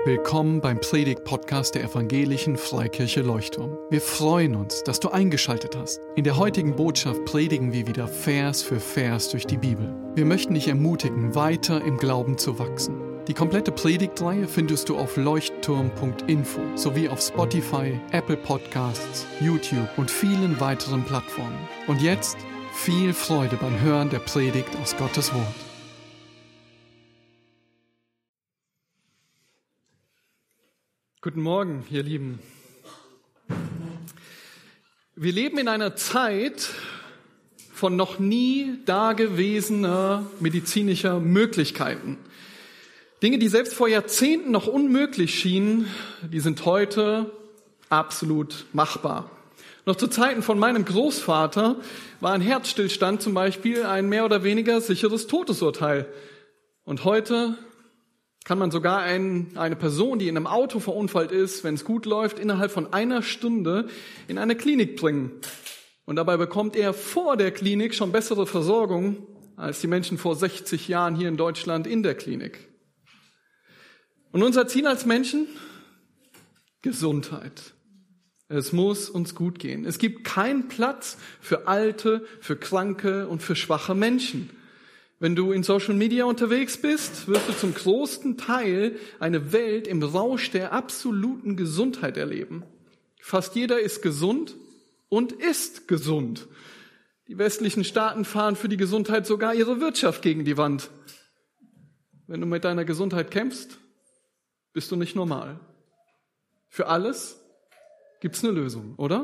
Willkommen beim Predigt-Podcast der Evangelischen Freikirche Leuchtturm. Wir freuen uns, dass du eingeschaltet hast. In der heutigen Botschaft predigen wir wieder Vers für Vers durch die Bibel. Wir möchten dich ermutigen, weiter im Glauben zu wachsen. Die komplette Predigtreihe findest du auf leuchtturm.info sowie auf Spotify, Apple Podcasts, YouTube und vielen weiteren Plattformen. Und jetzt viel Freude beim Hören der Predigt aus Gottes Wort. Guten Morgen, ihr Lieben. Wir leben in einer Zeit von noch nie dagewesener medizinischer Möglichkeiten. Dinge, die selbst vor Jahrzehnten noch unmöglich schienen, die sind heute absolut machbar. Noch zu Zeiten von meinem Großvater war ein Herzstillstand zum Beispiel ein mehr oder weniger sicheres Todesurteil. Und heute kann man sogar eine Person, die in einem Auto verunfallt ist, wenn es gut läuft, innerhalb von einer Stunde in eine Klinik bringen. Und dabei bekommt er vor der Klinik schon bessere Versorgung als die Menschen vor 60 Jahren hier in Deutschland in der Klinik. Und unser Ziel als Menschen? Gesundheit. Es muss uns gut gehen. Es gibt keinen Platz für alte, für kranke und für schwache Menschen. Wenn du in Social Media unterwegs bist, wirst du zum großen Teil eine Welt im Rausch der absoluten Gesundheit erleben. Fast jeder ist gesund und ist gesund. Die westlichen Staaten fahren für die Gesundheit sogar ihre Wirtschaft gegen die Wand. Wenn du mit deiner Gesundheit kämpfst, bist du nicht normal. Für alles gibt's eine Lösung, oder?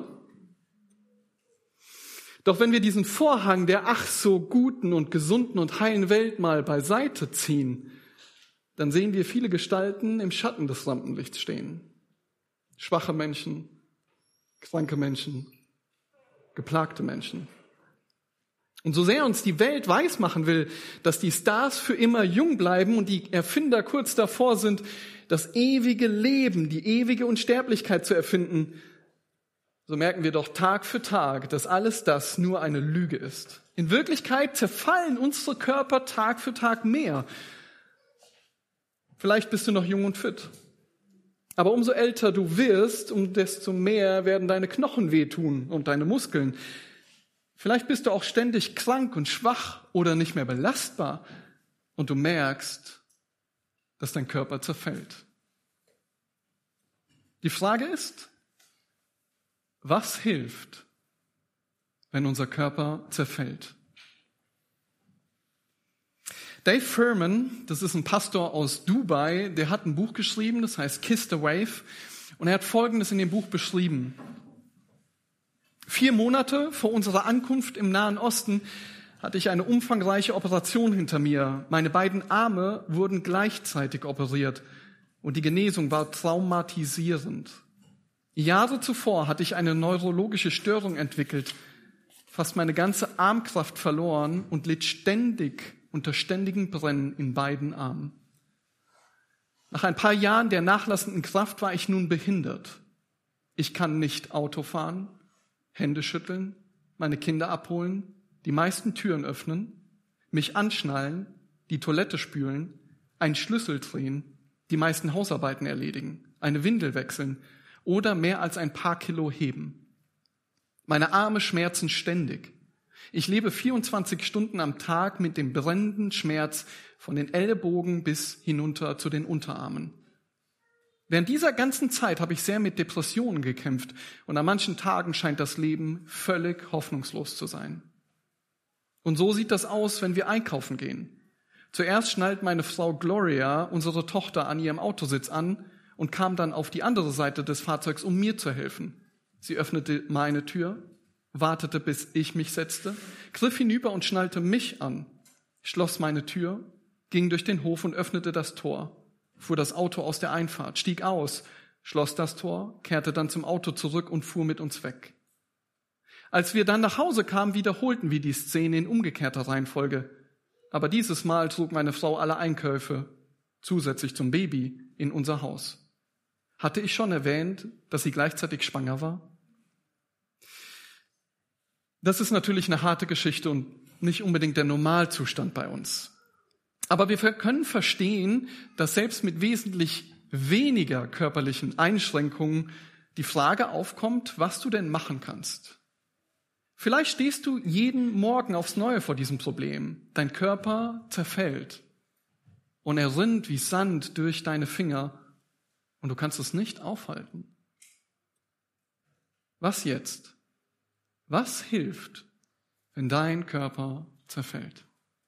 Doch wenn wir diesen Vorhang der ach so guten und gesunden und heilen Welt mal beiseite ziehen, dann sehen wir viele Gestalten im Schatten des Rampenlichts stehen. Schwache Menschen, kranke Menschen, geplagte Menschen. Und so sehr uns die Welt weismachen will, dass die Stars für immer jung bleiben und die Erfinder kurz davor sind, das ewige Leben, die ewige Unsterblichkeit zu erfinden, so merken wir doch Tag für Tag, dass alles das nur eine Lüge ist. In Wirklichkeit zerfallen unsere Körper Tag für Tag mehr. Vielleicht bist du noch jung und fit. Aber umso älter du wirst, desto mehr werden deine Knochen wehtun und deine Muskeln. Vielleicht bist du auch ständig krank und schwach oder nicht mehr belastbar und du merkst, dass dein Körper zerfällt. Die Frage ist, was hilft, wenn unser Körper zerfällt? Dave Furman, das ist ein Pastor aus Dubai, der hat ein Buch geschrieben, das heißt Kiss the Wave. Und er hat Folgendes in dem Buch beschrieben. 4 Monate vor unserer Ankunft im Nahen Osten hatte ich eine umfangreiche Operation hinter mir. Meine beiden Arme wurden gleichzeitig operiert und die Genesung war traumatisierend. Jahre zuvor hatte ich eine neurologische Störung entwickelt, fast meine ganze Armkraft verloren und litt ständig unter ständigem Brennen in beiden Armen. Nach ein paar Jahren der nachlassenden Kraft war ich nun behindert. Ich kann nicht Auto fahren, Hände schütteln, meine Kinder abholen, die meisten Türen öffnen, mich anschnallen, die Toilette spülen, einen Schlüssel drehen, die meisten Hausarbeiten erledigen, eine Windel wechseln oder mehr als ein paar Kilo heben. Meine Arme schmerzen ständig. Ich lebe 24 Stunden am Tag mit dem brennenden Schmerz von den Ellbogen bis hinunter zu den Unterarmen. Während dieser ganzen Zeit habe ich sehr mit Depressionen gekämpft und an manchen Tagen scheint das Leben völlig hoffnungslos zu sein. Und so sieht das aus, wenn wir einkaufen gehen. Zuerst schnallt meine Frau Gloria unsere Tochter an ihrem Autositz an und kam dann auf die andere Seite des Fahrzeugs, um mir zu helfen. Sie öffnete meine Tür, wartete, bis ich mich setzte, griff hinüber und schnallte mich an, schloss meine Tür, ging durch den Hof und öffnete das Tor, fuhr das Auto aus der Einfahrt, stieg aus, schloss das Tor, kehrte dann zum Auto zurück und fuhr mit uns weg. Als wir dann nach Hause kamen, wiederholten wir die Szene in umgekehrter Reihenfolge. Aber dieses Mal trug meine Frau alle Einkäufe, zusätzlich zum Baby, in unser Haus. Hatte ich schon erwähnt, dass sie gleichzeitig schwanger war? Das ist natürlich eine harte Geschichte und nicht unbedingt der Normalzustand bei uns. Aber wir können verstehen, dass selbst mit wesentlich weniger körperlichen Einschränkungen die Frage aufkommt, was du denn machen kannst. Vielleicht stehst du jeden Morgen aufs Neue vor diesem Problem. Dein Körper zerfällt und er rinnt wie Sand durch deine Finger und du kannst es nicht aufhalten. Was jetzt? Was hilft, wenn dein Körper zerfällt?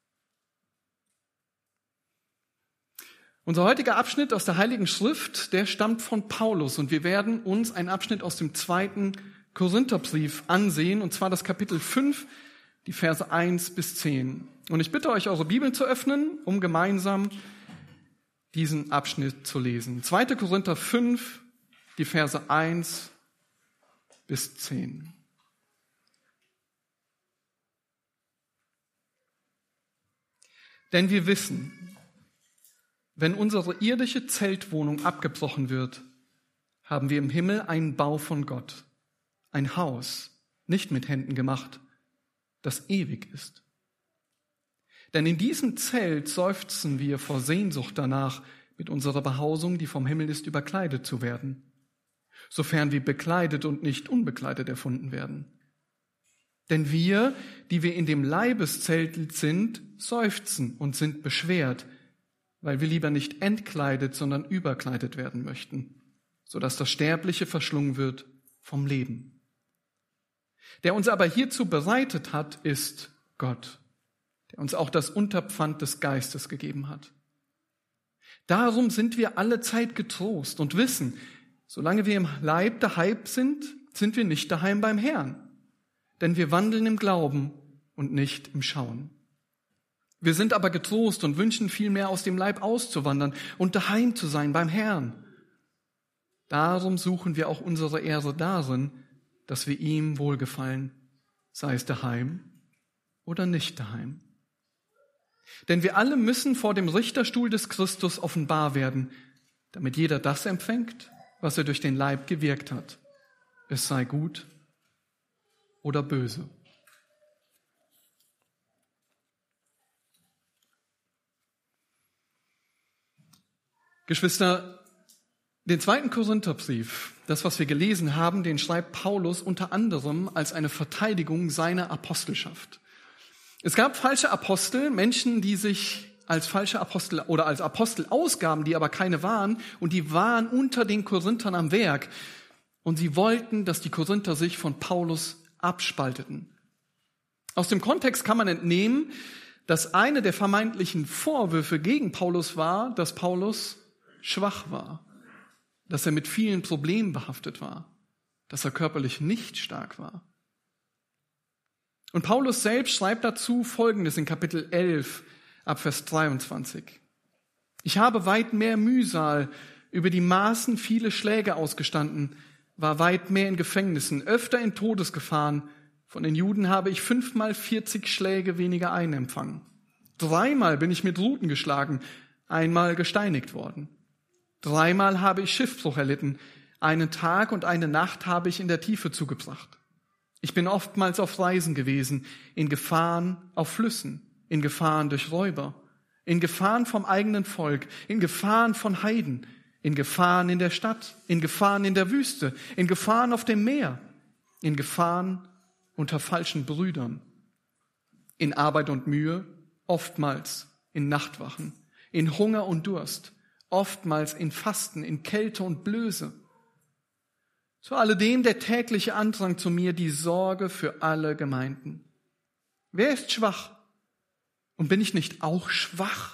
Unser heutiger Abschnitt aus der Heiligen Schrift, der stammt von Paulus und wir werden uns einen Abschnitt aus dem 2. Korintherbrief ansehen, und zwar das Kapitel 5, die Verse 1 bis 10. Und ich bitte euch, eure Bibeln zu öffnen, um gemeinsam diesen Abschnitt zu lesen. 2. Korinther 5, die Verse 1 bis 10. Denn wir wissen, wenn unsere irdische Zeltwohnung abgebrochen wird, haben wir im Himmel einen Bau von Gott, ein Haus, nicht mit Händen gemacht, das ewig ist. Denn in diesem Zelt seufzen wir vor Sehnsucht danach, mit unserer Behausung, die vom Himmel ist, überkleidet zu werden, sofern wir bekleidet und nicht unbekleidet erfunden werden. Denn wir, die wir in dem Leibeszelt sind, seufzen und sind beschwert, weil wir lieber nicht entkleidet, sondern überkleidet werden möchten, sodass das Sterbliche verschlungen wird vom Leben. Der uns aber hierzu bereitet hat, ist Gott, der uns auch das Unterpfand des Geistes gegeben hat. Darum sind wir alle Zeit getrost und wissen, solange wir im Leib daheim sind, sind wir nicht daheim beim Herrn. Denn wir wandeln im Glauben und nicht im Schauen. Wir sind aber getrost und wünschen vielmehr aus dem Leib auszuwandern und daheim zu sein beim Herrn. Darum suchen wir auch unsere Ehre darin, dass wir ihm wohlgefallen, sei es daheim oder nicht daheim. Denn wir alle müssen vor dem Richterstuhl des Christus offenbar werden, damit jeder das empfängt, was er durch den Leib gewirkt hat, es sei gut oder böse. Geschwister, den 2. Korintherbrief, das, was wir gelesen haben, den schreibt Paulus unter anderem als eine Verteidigung seiner Apostelschaft. Es gab falsche Apostel, Menschen, die sich als falsche Apostel oder als Apostel ausgaben, die aber keine waren, und die waren unter den Korinthern am Werk. Und sie wollten, dass die Korinther sich von Paulus abspalteten. Aus dem Kontext kann man entnehmen, dass eine der vermeintlichen Vorwürfe gegen Paulus war, dass Paulus schwach war, dass er mit vielen Problemen behaftet war, dass er körperlich nicht stark war. Und Paulus selbst schreibt dazu Folgendes in Kapitel 11 ab Vers 23. Ich habe weit mehr Mühsal, über die Maßen viele Schläge ausgestanden, war weit mehr in Gefängnissen, öfter in Todesgefahren. Von den Juden habe ich 5-mal 40 Schläge weniger einempfangen. 3-mal bin ich mit Ruten geschlagen, 1-mal gesteinigt worden. 3-mal habe ich Schiffbruch erlitten, einen Tag und eine Nacht habe ich in der Tiefe zugebracht. Ich bin oftmals auf Reisen gewesen, in Gefahren auf Flüssen, in Gefahren durch Räuber, in Gefahren vom eigenen Volk, in Gefahren von Heiden, in Gefahren in der Stadt, in Gefahren in der Wüste, in Gefahren auf dem Meer, in Gefahren unter falschen Brüdern, in Arbeit und Mühe, oftmals in Nachtwachen, in Hunger und Durst, oftmals in Fasten, in Kälte und Blöße. Zu alledem der tägliche Andrang zu mir, die Sorge für alle Gemeinden. Wer ist schwach? Und bin ich nicht auch schwach?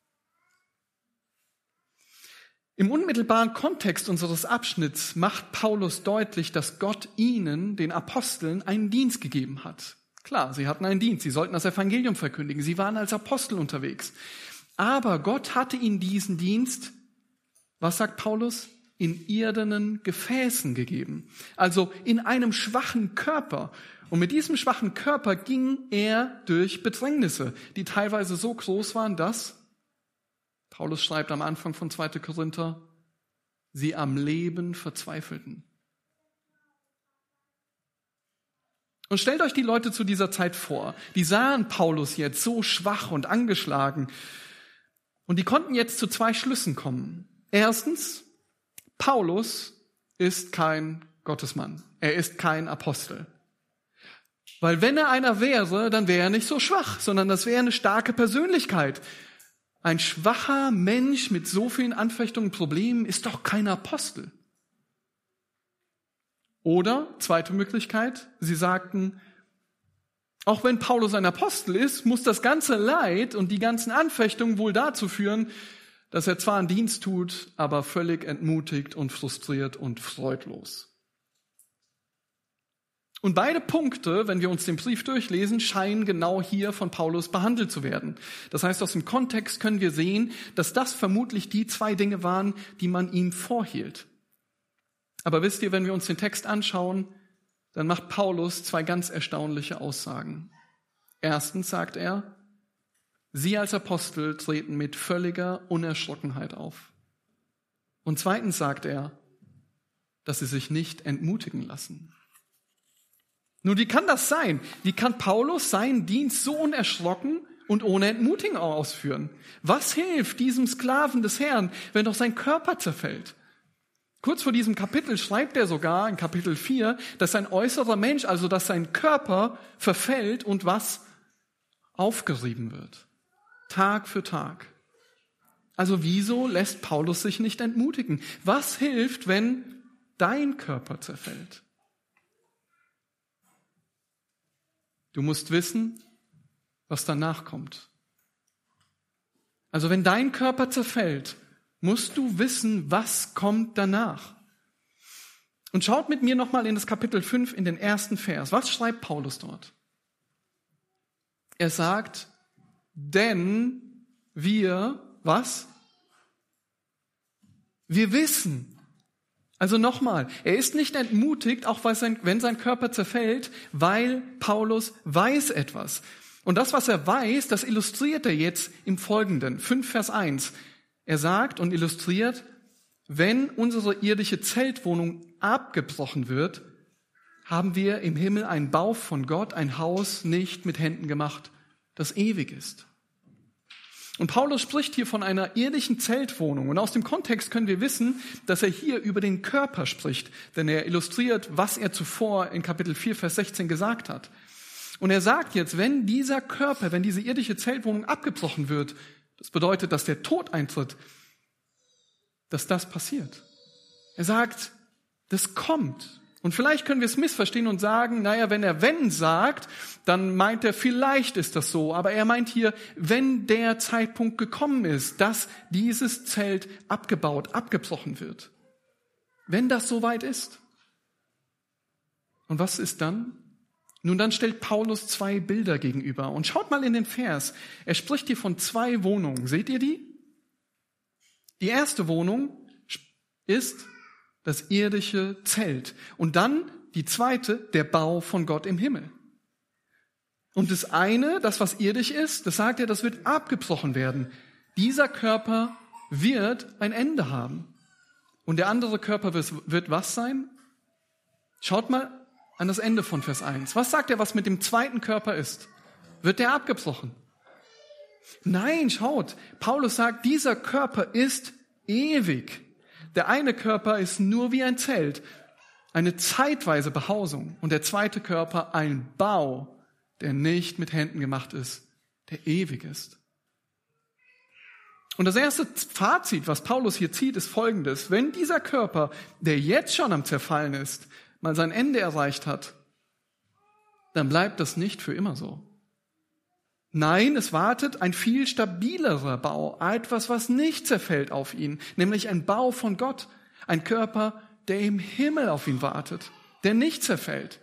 Im unmittelbaren Kontext unseres Abschnitts macht Paulus deutlich, dass Gott ihnen, den Aposteln, einen Dienst gegeben hat. Klar, sie hatten einen Dienst, sie sollten das Evangelium verkündigen, sie waren als Apostel unterwegs. Aber Gott hatte ihnen diesen Dienst, was sagt Paulus, in irdenen Gefäßen gegeben. Also in einem schwachen Körper. Und mit diesem schwachen Körper ging er durch Bedrängnisse, die teilweise so groß waren, dass, Paulus schreibt am Anfang von 2. Korinther, sie am Leben verzweifelten. Und stellt euch die Leute zu dieser Zeit vor. Die sahen Paulus jetzt so schwach und angeschlagen. Und die konnten jetzt zu 2 Schlüssen kommen. Erstens, Paulus ist kein Gottesmann. Er ist kein Apostel. Weil wenn er einer wäre, dann wäre er nicht so schwach, sondern das wäre eine starke Persönlichkeit. Ein schwacher Mensch mit so vielen Anfechtungen und Problemen ist doch kein Apostel. Oder, zweite Möglichkeit, sie sagten, auch wenn Paulus ein Apostel ist, muss das ganze Leid und die ganzen Anfechtungen wohl dazu führen, dass er zwar einen Dienst tut, aber völlig entmutigt und frustriert und freudlos. Und beide Punkte, wenn wir uns den Brief durchlesen, scheinen genau hier von Paulus behandelt zu werden. Das heißt, aus dem Kontext können wir sehen, dass das vermutlich die zwei Dinge waren, die man ihm vorhielt. Aber wisst ihr, wenn wir uns den Text anschauen, dann macht Paulus zwei ganz erstaunliche Aussagen. Erstens sagt er, sie als Apostel treten mit völliger Unerschrockenheit auf. Und zweitens sagt er, dass sie sich nicht entmutigen lassen. Nun, wie kann das sein? Wie kann Paulus seinen Dienst so unerschrocken und ohne Entmutigung ausführen? Was hilft diesem Sklaven des Herrn, wenn doch sein Körper zerfällt? Kurz vor diesem Kapitel schreibt er sogar, in Kapitel 4, dass sein äußerer Mensch, also dass sein Körper verfällt und was? Aufgerieben wird. Tag für Tag. Also wieso lässt Paulus sich nicht entmutigen? Was hilft, wenn dein Körper zerfällt? Du musst wissen, was danach kommt. Also wenn dein Körper zerfällt, musst du wissen, was kommt danach. Und schaut mit mir nochmal in das Kapitel 5 in den ersten Vers. Was schreibt Paulus dort? Er sagt, denn wir, was? Wir wissen. Also nochmal, er ist nicht entmutigt, auch wenn sein Körper zerfällt, weil Paulus weiß etwas. Und das, was er weiß, das illustriert er jetzt im Folgenden. 5 Vers 1. Er sagt und illustriert, wenn unsere irdische Zeltwohnung abgebrochen wird, haben wir im Himmel einen Bau von Gott, ein Haus nicht mit Händen gemacht, das ewig ist. Und Paulus spricht hier von einer irdischen Zeltwohnung. Und aus dem Kontext können wir wissen, dass er hier über den Körper spricht. Denn er illustriert, was er zuvor in Kapitel 4, Vers 16 gesagt hat. Und er sagt jetzt, wenn dieser Körper, wenn diese irdische Zeltwohnung abgebrochen wird, das bedeutet, dass der Tod eintritt, dass das passiert. Er sagt, das kommt. Und vielleicht können wir es missverstehen und sagen, naja, wenn er wenn sagt, dann meint er, vielleicht ist das so. Aber er meint hier, wenn der Zeitpunkt gekommen ist, dass dieses Zelt abgebaut, abgebrochen wird. Wenn das soweit ist. Und was ist dann? Nun, dann stellt Paulus zwei Bilder gegenüber. Und schaut mal in den Vers. Er spricht hier von zwei Wohnungen. Seht ihr die? Die erste Wohnung ist das irdische Zelt. Und dann die zweite, der Bau von Gott im Himmel. Und das eine, das was irdisch ist, das sagt er, das wird abgebrochen werden. Dieser Körper wird ein Ende haben. Und der andere Körper wird was sein? Schaut mal an das Ende von Vers 1. Was sagt er, was mit dem zweiten Körper ist? Wird der abgebrochen? Nein, schaut. Paulus sagt, dieser Körper ist ewig. Der eine Körper ist nur wie ein Zelt, eine zeitweise Behausung. Und der zweite Körper ein Bau, der nicht mit Händen gemacht ist, der ewig ist. Und das erste Fazit, was Paulus hier zieht, ist folgendes. Wenn dieser Körper, der jetzt schon am Zerfallen ist, mal sein Ende erreicht hat, dann bleibt das nicht für immer so. Nein, es wartet ein viel stabilerer Bau, etwas, was nicht zerfällt auf ihn, nämlich ein Bau von Gott, ein Körper, der im Himmel auf ihn wartet, der nicht zerfällt.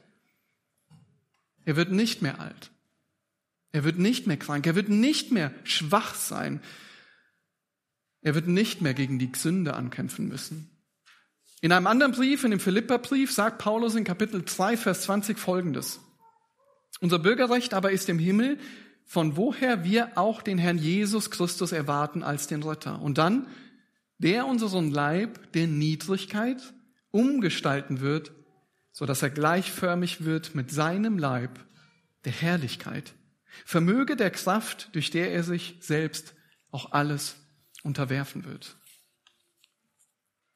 Er wird nicht mehr alt, er wird nicht mehr krank, er wird nicht mehr schwach sein, er wird nicht mehr gegen die Sünde ankämpfen müssen. In einem anderen Brief, in dem Philipperbrief, sagt Paulus in Kapitel 2, Vers 20 Folgendes. Unser Bürgerrecht aber ist im Himmel, von woher wir auch den Herrn Jesus Christus erwarten als den Retter. Und dann, der unseren Leib der Niedrigkeit umgestalten wird, so dass er gleichförmig wird mit seinem Leib der Herrlichkeit. Vermöge der Kraft, durch der er sich selbst auch alles unterwerfen wird.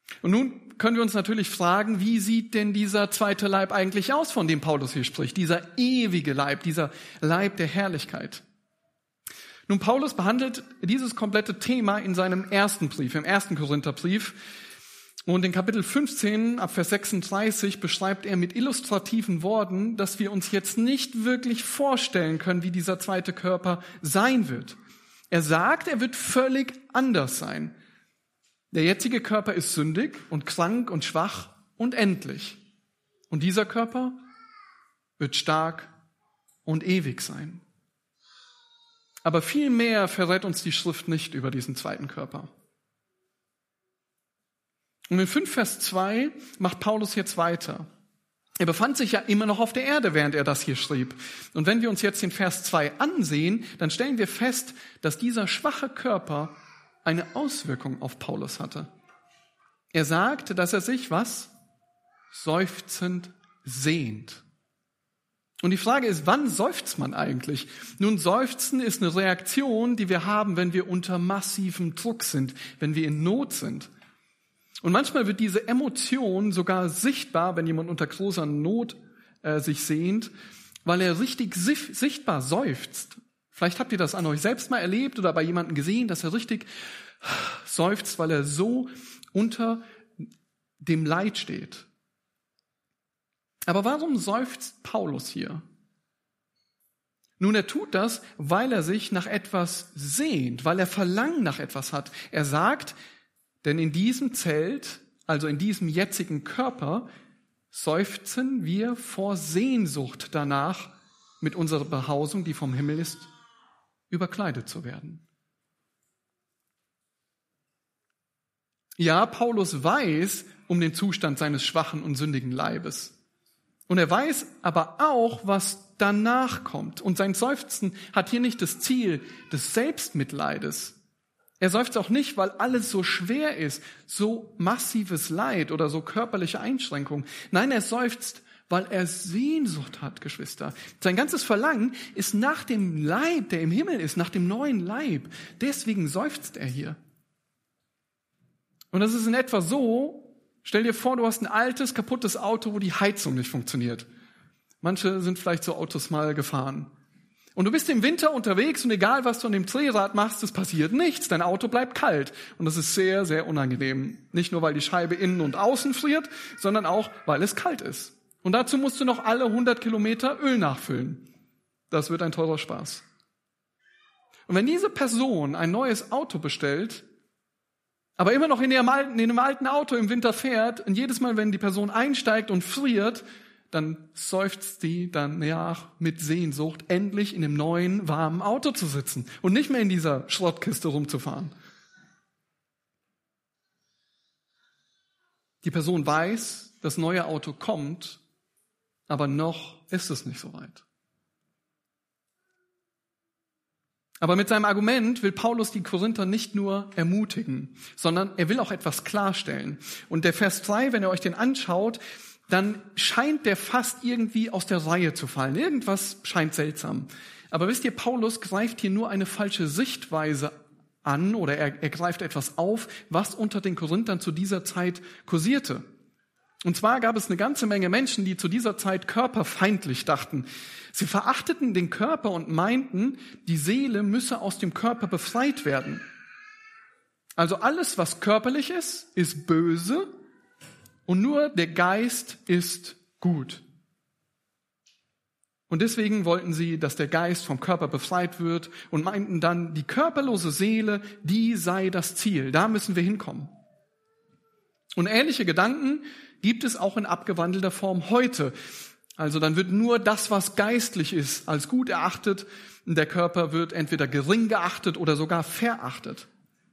Und nun können wir uns natürlich fragen, wie sieht denn dieser zweite Leib eigentlich aus, von dem Paulus hier spricht? Dieser ewige Leib, dieser Leib der Herrlichkeit. Nun, Paulus behandelt dieses komplette Thema in seinem ersten Brief, im 1. Korintherbrief. Und in Kapitel 15, ab Vers 36, beschreibt er mit illustrativen Worten, dass wir uns jetzt nicht wirklich vorstellen können, wie dieser zweite Körper sein wird. Er sagt, er wird völlig anders sein. Der jetzige Körper ist sündig und krank und schwach und endlich. Und dieser Körper wird stark und ewig sein. Aber viel mehr verrät uns die Schrift nicht über diesen zweiten Körper. Und in 5 Vers 2 macht Paulus jetzt weiter. Er befand sich ja immer noch auf der Erde, während er das hier schrieb. Und wenn wir uns jetzt den Vers 2 ansehen, dann stellen wir fest, dass dieser schwache Körper eine Auswirkung auf Paulus hatte. Er sagte, dass er sich, was? Seufzend sehnt. Und die Frage ist, wann seufzt man eigentlich? Nun, Seufzen ist eine Reaktion, die wir haben, wenn wir unter massivem Druck sind, wenn wir in Not sind. Und manchmal wird diese Emotion sogar sichtbar, wenn jemand unter großer Not sich sehnt, weil er richtig sichtbar seufzt. Vielleicht habt ihr das an euch selbst mal erlebt oder bei jemandem gesehen, dass er richtig seufzt, weil er so unter dem Leid steht. Aber warum seufzt Paulus hier? Nun, er tut das, weil er sich nach etwas sehnt, weil er Verlangen nach etwas hat. Er sagt, denn in diesem Zelt, also in diesem jetzigen Körper, seufzen wir vor Sehnsucht danach, mit unserer Behausung, die vom Himmel ist, überkleidet zu werden. Ja, Paulus weiß um den Zustand seines schwachen und sündigen Leibes. Und er weiß aber auch, was danach kommt. Und sein Seufzen hat hier nicht das Ziel des Selbstmitleides. Er seufzt auch nicht, weil alles so schwer ist, so massives Leid oder so körperliche Einschränkungen. Nein, er seufzt, weil er Sehnsucht hat, Geschwister. Sein ganzes Verlangen ist nach dem Leib, der im Himmel ist, nach dem neuen Leib. Deswegen seufzt er hier. Und das ist in etwa so, stell dir vor, du hast ein altes, kaputtes Auto, wo die Heizung nicht funktioniert. Manche sind vielleicht so Autos mal gefahren. Und du bist im Winter unterwegs und egal, was du an dem Drehrad machst, es passiert nichts. Dein Auto bleibt kalt. Und das ist sehr, sehr unangenehm. Nicht nur, weil die Scheibe innen und außen friert, sondern auch, weil es kalt ist. Und dazu musst du noch alle 100 Kilometer Öl nachfüllen. Das wird ein teurer Spaß. Und wenn diese Person ein neues Auto bestellt, aber immer noch in einem alten Auto im Winter fährt und jedes Mal, wenn die Person einsteigt und friert, dann seufzt die danach mit Sehnsucht, endlich in einem neuen, warmen Auto zu sitzen und nicht mehr in dieser Schrottkiste rumzufahren. Die Person weiß, das neue Auto kommt, aber noch ist es nicht so weit. Aber mit seinem Argument will Paulus die Korinther nicht nur ermutigen, sondern er will auch etwas klarstellen. Und der Vers 3, wenn ihr euch den anschaut, dann scheint der fast irgendwie aus der Reihe zu fallen. Irgendwas scheint seltsam. Aber wisst ihr, Paulus greift hier nur eine falsche Sichtweise an oder er greift etwas auf, was unter den Korinthern zu dieser Zeit kursierte. Und zwar gab es eine ganze Menge Menschen, die zu dieser Zeit körperfeindlich dachten. Sie verachteten den Körper und meinten, die Seele müsse aus dem Körper befreit werden. Also alles, was körperlich ist böse und nur der Geist ist gut. Und deswegen wollten sie, dass der Geist vom Körper befreit wird und meinten dann, die körperlose Seele, die sei das Ziel. Da müssen wir hinkommen. Und ähnliche Gedanken gibt es auch in abgewandelter Form heute. Also dann wird nur das, was geistlich ist, als gut erachtet. Und der Körper wird entweder gering geachtet oder sogar verachtet.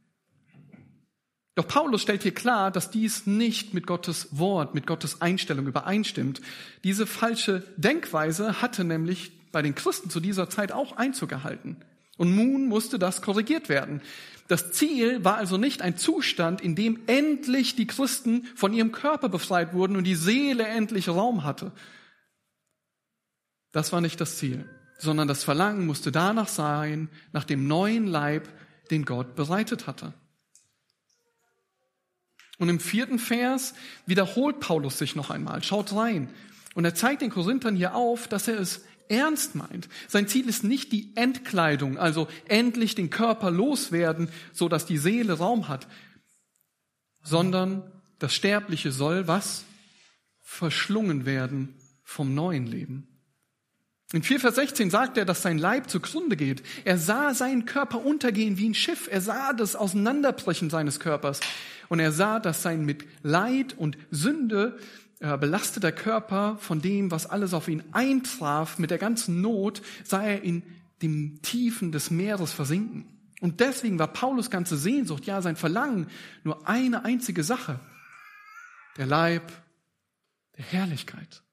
Doch Paulus stellt hier klar, dass dies nicht mit Gottes Wort, mit Gottes Einstellung übereinstimmt. Diese falsche Denkweise hatte nämlich bei den Christen zu dieser Zeit auch Einzug gehalten. Und nun musste das korrigiert werden. Das Ziel war also nicht ein Zustand, in dem endlich die Christen von ihrem Körper befreit wurden und die Seele endlich Raum hatte. Das war nicht das Ziel, sondern das Verlangen musste danach sein, nach dem neuen Leib, den Gott bereitet hatte. Und im 4. Vers wiederholt Paulus sich noch einmal. Schaut rein. Und er zeigt den Korinthern hier auf, dass er es ernst meint. Sein Ziel ist nicht die Entkleidung, also endlich den Körper loswerden, so dass die Seele Raum hat, sondern das Sterbliche soll was? Verschlungen werden vom neuen Leben. In 4 Vers 16 sagt er, dass sein Leib zugrunde geht. Er sah seinen Körper untergehen wie ein Schiff. Er sah das Auseinanderbrechen seines Körpers. Und er sah, dass sein mit Leid und Sünde belasteter Körper von dem, was alles auf ihn eintraf, mit der ganzen Not, sah er in den Tiefen des Meeres versinken. Und deswegen war Paulus' ganze Sehnsucht, ja sein Verlangen, nur eine einzige Sache. Der Leib der Herrlichkeit.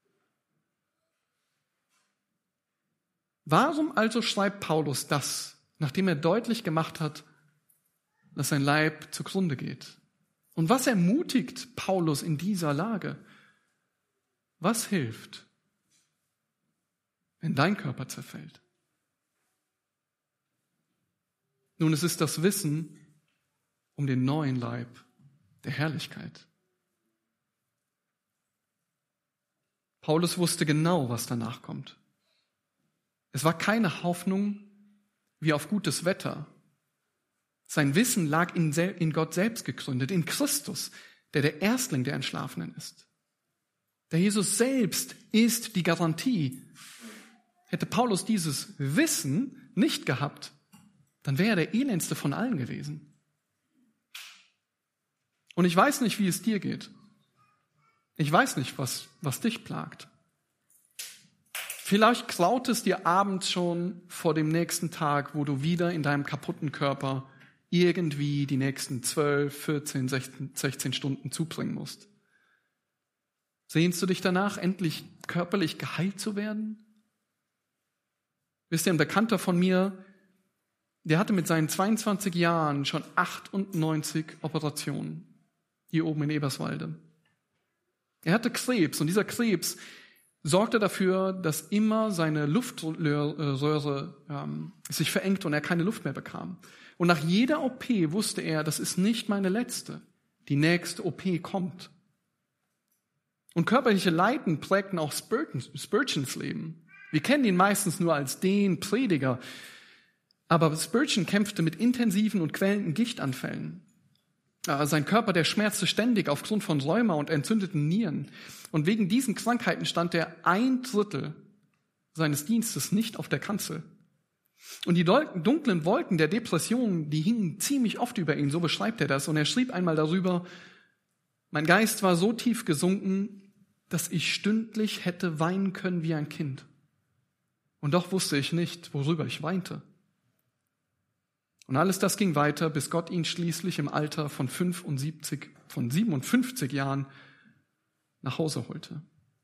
Warum also schreibt Paulus das, nachdem er deutlich gemacht hat, dass sein Leib zugrunde geht? Und was ermutigt Paulus in dieser Lage? Was hilft, wenn dein Körper zerfällt? Nun, es ist das Wissen um den neuen Leib der Herrlichkeit. Paulus wusste genau, was danach kommt. Es war keine Hoffnung wie auf gutes Wetter. Sein Wissen lag in Gott selbst gegründet, in Christus, der Erstling der Entschlafenen ist. Der Jesus selbst ist die Garantie. Hätte Paulus dieses Wissen nicht gehabt, dann wäre er der elendste von allen gewesen. Und ich weiß nicht, wie es dir geht. Ich weiß nicht, was dich plagt. Vielleicht graut es dir abends schon vor dem nächsten Tag, wo du wieder in deinem kaputten Körper irgendwie die nächsten 12, 14, 16 Stunden zubringen musst. Sehnst du dich danach, endlich körperlich geheilt zu werden? Wisst ihr, ein Bekannter von mir, der hatte mit seinen 22 Jahren schon 98 Operationen hier oben in Eberswalde. Er hatte Krebs und dieser Krebs sorgte dafür, dass immer seine Luftröhre sich verengt und er keine Luft mehr bekam. Und nach jeder OP wusste er, das ist nicht meine letzte. Die nächste OP kommt. Und körperliche Leiden prägten auch Spurgeons Leben. Wir kennen ihn meistens nur als den Prediger. Aber Spurgeon kämpfte mit intensiven und quälenden Gichtanfällen. Sein Körper, der schmerzte ständig aufgrund von Rheuma und entzündeten Nieren. Und wegen diesen Krankheiten stand er 1/3 seines Dienstes nicht auf der Kanzel. Und die dunklen Wolken der Depression, die hingen ziemlich oft über ihn, so beschreibt er das. Und er schrieb einmal darüber, mein Geist war so tief gesunken, dass ich stündlich hätte weinen können wie ein Kind. Und doch wusste ich nicht, worüber ich weinte. Und alles das ging weiter, bis Gott ihn schließlich im Alter von 57 Jahren nach Hause holte.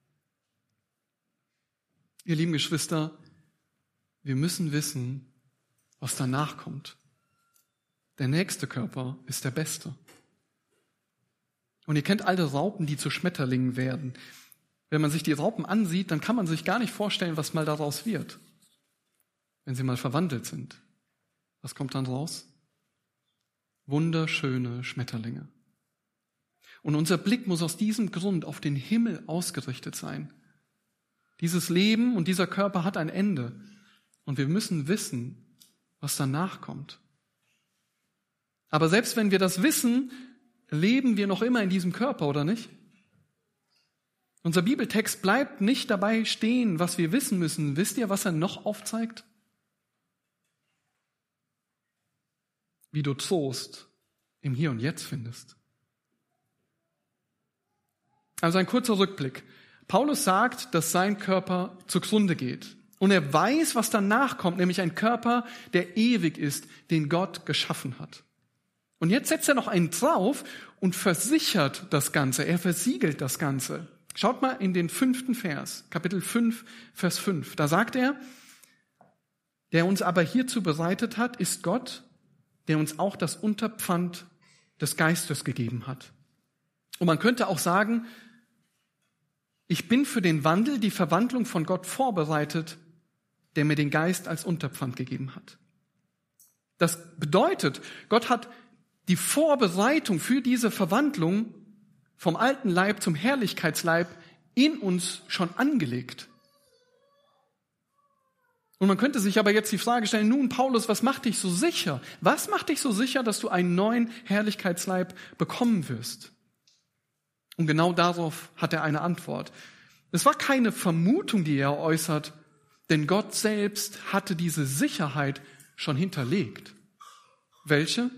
Ihr lieben Geschwister, wir müssen wissen, was danach kommt. Der nächste Körper ist der beste. Und ihr kennt alle Raupen, die zu Schmetterlingen werden. Wenn man sich die Raupen ansieht, dann kann man sich gar nicht vorstellen, was mal daraus wird, wenn sie mal verwandelt sind. Was kommt dann raus? Wunderschöne Schmetterlinge. Und unser Blick muss aus diesem Grund auf den Himmel ausgerichtet sein. Dieses Leben und dieser Körper hat ein Ende. Und wir müssen wissen, was danach kommt. Aber selbst wenn wir das wissen, leben wir noch immer in diesem Körper, oder nicht? Unser Bibeltext bleibt nicht dabei stehen, was wir wissen müssen. Wisst ihr, was er noch aufzeigt? Wie du Trost im Hier und Jetzt findest. Also ein kurzer Rückblick. Paulus sagt, dass sein Körper zugrunde geht. Und er weiß, was danach kommt, nämlich ein Körper, der ewig ist, den Gott geschaffen hat. Und jetzt setzt er noch einen drauf und versichert das Ganze. Er versiegelt das Ganze. Schaut mal in den 5. Vers, Kapitel 5, Vers 5. Da sagt er, der uns aber hierzu bereitet hat, ist Gott, der uns auch das Unterpfand des Geistes gegeben hat. Und man könnte auch sagen, ich bin für den Wandel, die Verwandlung von Gott vorbereitet, der mir den Geist als Unterpfand gegeben hat. Das bedeutet, Gott hat die Vorbereitung für diese Verwandlung vom alten Leib zum Herrlichkeitsleib in uns schon angelegt. Und man könnte sich aber jetzt die Frage stellen, nun Paulus, was macht dich so sicher? Was macht dich so sicher, dass du einen neuen Herrlichkeitsleib bekommen wirst? Und genau darauf hat er eine Antwort. Es war keine Vermutung, die er äußert, denn Gott selbst hatte diese Sicherheit schon hinterlegt. Welche?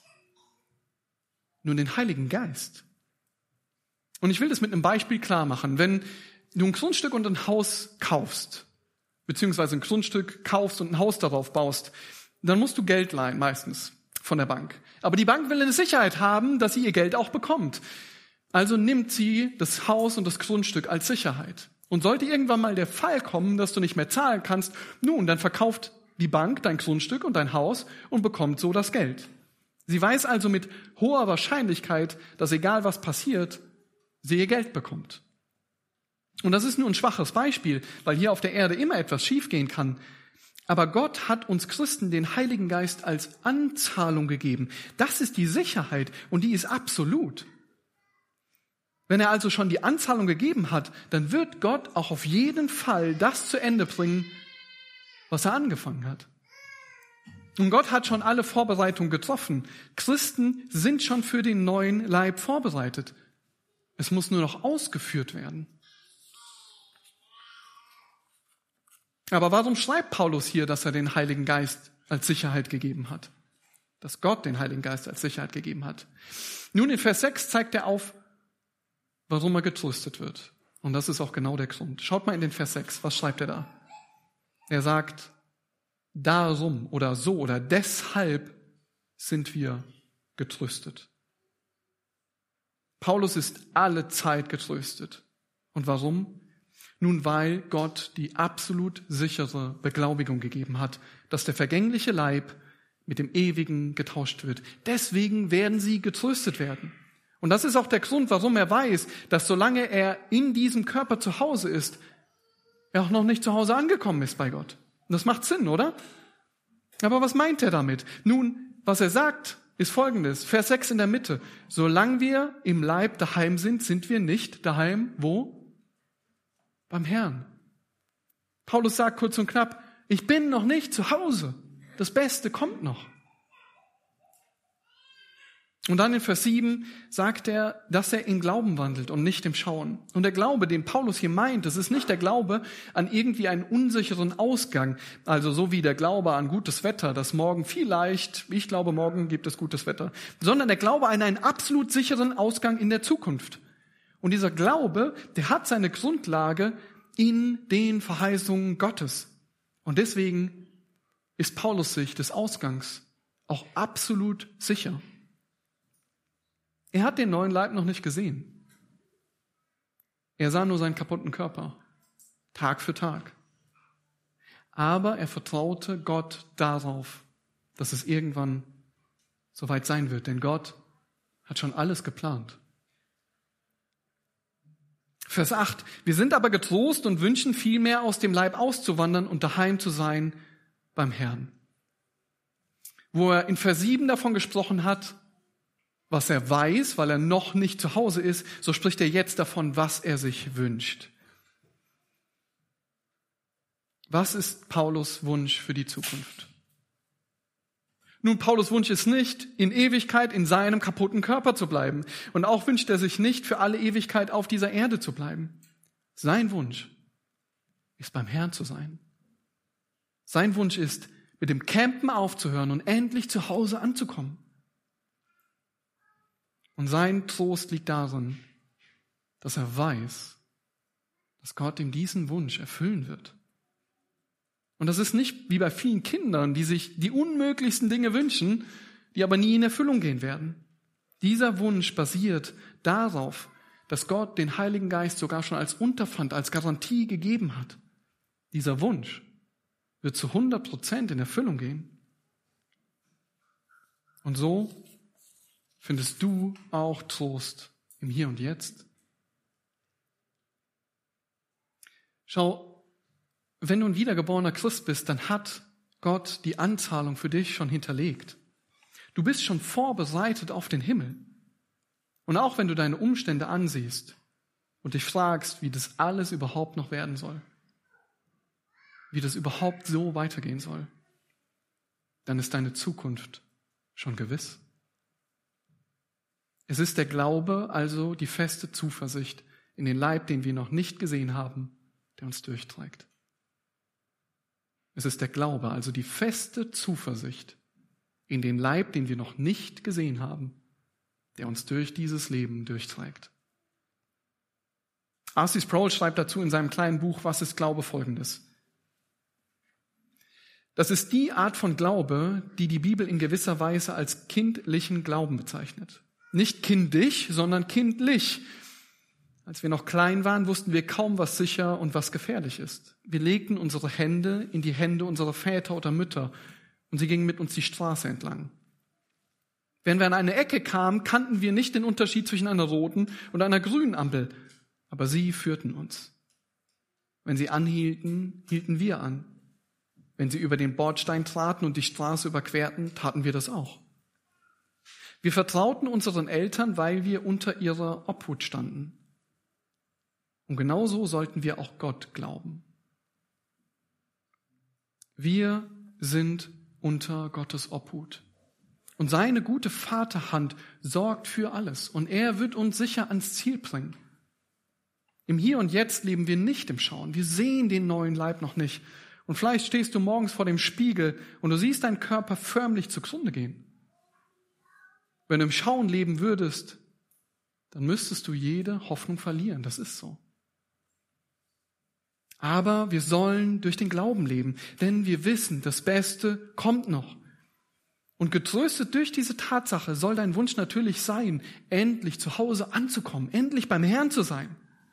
Nun den Heiligen Geist. Und ich will das mit einem Beispiel klar machen. Wenn du ein Grundstück und ein Haus kaufst, beziehungsweise ein Grundstück kaufst und ein Haus darauf baust, dann musst du Geld leihen, meistens von der Bank. Aber die Bank will eine Sicherheit haben, dass sie ihr Geld auch bekommt. Also nimmt sie das Haus und das Grundstück als Sicherheit. Und sollte irgendwann mal der Fall kommen, dass du nicht mehr zahlen kannst, nun, dann verkauft die Bank dein Grundstück und dein Haus und bekommt so das Geld. Sie weiß also mit hoher Wahrscheinlichkeit, dass egal was passiert, sie ihr Geld bekommt. Und das ist nur ein schwaches Beispiel, weil hier auf der Erde immer etwas schiefgehen kann. Aber Gott hat uns Christen den Heiligen Geist als Anzahlung gegeben. Das ist die Sicherheit und die ist absolut. Wenn er also schon die Anzahlung gegeben hat, dann wird Gott auch auf jeden Fall das zu Ende bringen, was er angefangen hat. Und Gott hat schon alle Vorbereitungen getroffen. Christen sind schon für den neuen Leib vorbereitet. Es muss nur noch ausgeführt werden. Aber warum schreibt Paulus hier, dass er den Heiligen Geist als Sicherheit gegeben hat? Dass Gott den Heiligen Geist als Sicherheit gegeben hat. Nun, in Vers 6 zeigt er auf, warum er getröstet wird. Und das ist auch genau der Grund. Schaut mal in den Vers 6, was schreibt er da? Er sagt, darum oder so oder deshalb sind wir getröstet. Paulus ist alle Zeit getröstet. Und warum? Nun, weil Gott die absolut sichere Beglaubigung gegeben hat, dass der vergängliche Leib mit dem Ewigen getauscht wird. Deswegen werden sie getröstet werden. Und das ist auch der Grund, warum er weiß, dass solange er in diesem Körper zu Hause ist, er auch noch nicht zu Hause angekommen ist bei Gott. Und das macht Sinn, oder? Aber was meint er damit? Nun, was er sagt, ist Folgendes. Vers 6 in der Mitte. Solange wir im Leib daheim sind, sind wir nicht daheim, wo? Beim Herrn. Paulus sagt kurz und knapp, ich bin noch nicht zu Hause. Das Beste kommt noch. Und dann in Vers 7 sagt er, dass er in Glauben wandelt und nicht im Schauen. Und der Glaube, den Paulus hier meint, das ist nicht der Glaube an irgendwie einen unsicheren Ausgang. Also so wie der Glaube an gutes Wetter, dass morgen vielleicht, ich glaube, morgen gibt es gutes Wetter. Sondern der Glaube an einen absolut sicheren Ausgang in der Zukunft. Und dieser Glaube, der hat seine Grundlage in den Verheißungen Gottes. Und deswegen ist Paulus sich des Ausgangs auch absolut sicher. Er hat den neuen Leib noch nicht gesehen. Er sah nur seinen kaputten Körper, Tag für Tag. Aber er vertraute Gott darauf, dass es irgendwann soweit sein wird, denn Gott hat schon alles geplant. Vers 8. Wir sind aber getrost und wünschen vielmehr, aus dem Leib auszuwandern und daheim zu sein beim Herrn. Wo er in Vers 7 davon gesprochen hat, was er weiß, weil er noch nicht zu Hause ist, so spricht er jetzt davon, was er sich wünscht. Was ist Paulus' Wunsch für die Zukunft? Nun, Paulus' Wunsch ist nicht, in Ewigkeit in seinem kaputten Körper zu bleiben. Und auch wünscht er sich nicht, für alle Ewigkeit auf dieser Erde zu bleiben. Sein Wunsch ist, beim Herrn zu sein. Sein Wunsch ist, mit dem Campen aufzuhören und endlich zu Hause anzukommen. Und sein Trost liegt darin, dass er weiß, dass Gott ihm diesen Wunsch erfüllen wird. Und das ist nicht wie bei vielen Kindern, die sich die unmöglichsten Dinge wünschen, die aber nie in Erfüllung gehen werden. Dieser Wunsch basiert darauf, dass Gott den Heiligen Geist sogar schon als Unterpfand, als Garantie gegeben hat. Dieser Wunsch wird zu 100% in Erfüllung gehen. Und so findest du auch Trost im Hier und Jetzt? Schau, wenn du ein wiedergeborener Christ bist, dann hat Gott die Anzahlung für dich schon hinterlegt. Du bist schon vorbereitet auf den Himmel. Und auch wenn du deine Umstände ansiehst und dich fragst, wie das alles überhaupt noch werden soll, wie das überhaupt so weitergehen soll, dann ist deine Zukunft schon gewiss. Es ist der Glaube, also die feste Zuversicht in den Leib, den wir noch nicht gesehen haben, der uns durchträgt. Es ist der Glaube, also die feste Zuversicht in den Leib, den wir noch nicht gesehen haben, der uns durch dieses Leben durchträgt. R.C. Sproul schreibt dazu in seinem kleinen Buch Was ist Glaube? Folgendes: Das ist die Art von Glaube, die die Bibel in gewisser Weise als kindlichen Glauben bezeichnet. Nicht kindisch, sondern kindlich. Als wir noch klein waren, wussten wir kaum, was sicher und was gefährlich ist. Wir legten unsere Hände in die Hände unserer Väter oder Mütter und sie gingen mit uns die Straße entlang. Wenn wir an eine Ecke kamen, kannten wir nicht den Unterschied zwischen einer roten und einer grünen Ampel, aber sie führten uns. Wenn sie anhielten, hielten wir an. Wenn sie über den Bordstein traten und die Straße überquerten, taten wir das auch. Wir vertrauten unseren Eltern, weil wir unter ihrer Obhut standen. Und genauso sollten wir auch Gott glauben. Wir sind unter Gottes Obhut. Und seine gute Vaterhand sorgt für alles. Und er wird uns sicher ans Ziel bringen. Im Hier und Jetzt leben wir nicht im Schauen. Wir sehen den neuen Leib noch nicht. Und vielleicht stehst du morgens vor dem Spiegel und du siehst deinen Körper förmlich zugrunde gehen. Wenn du im Schauen leben würdest, dann müsstest du jede Hoffnung verlieren. Das ist so. Aber wir sollen durch den Glauben leben, denn wir wissen, das Beste kommt noch. Und getröstet durch diese Tatsache soll dein Wunsch natürlich sein, endlich zu Hause anzukommen, endlich beim Herrn zu sein.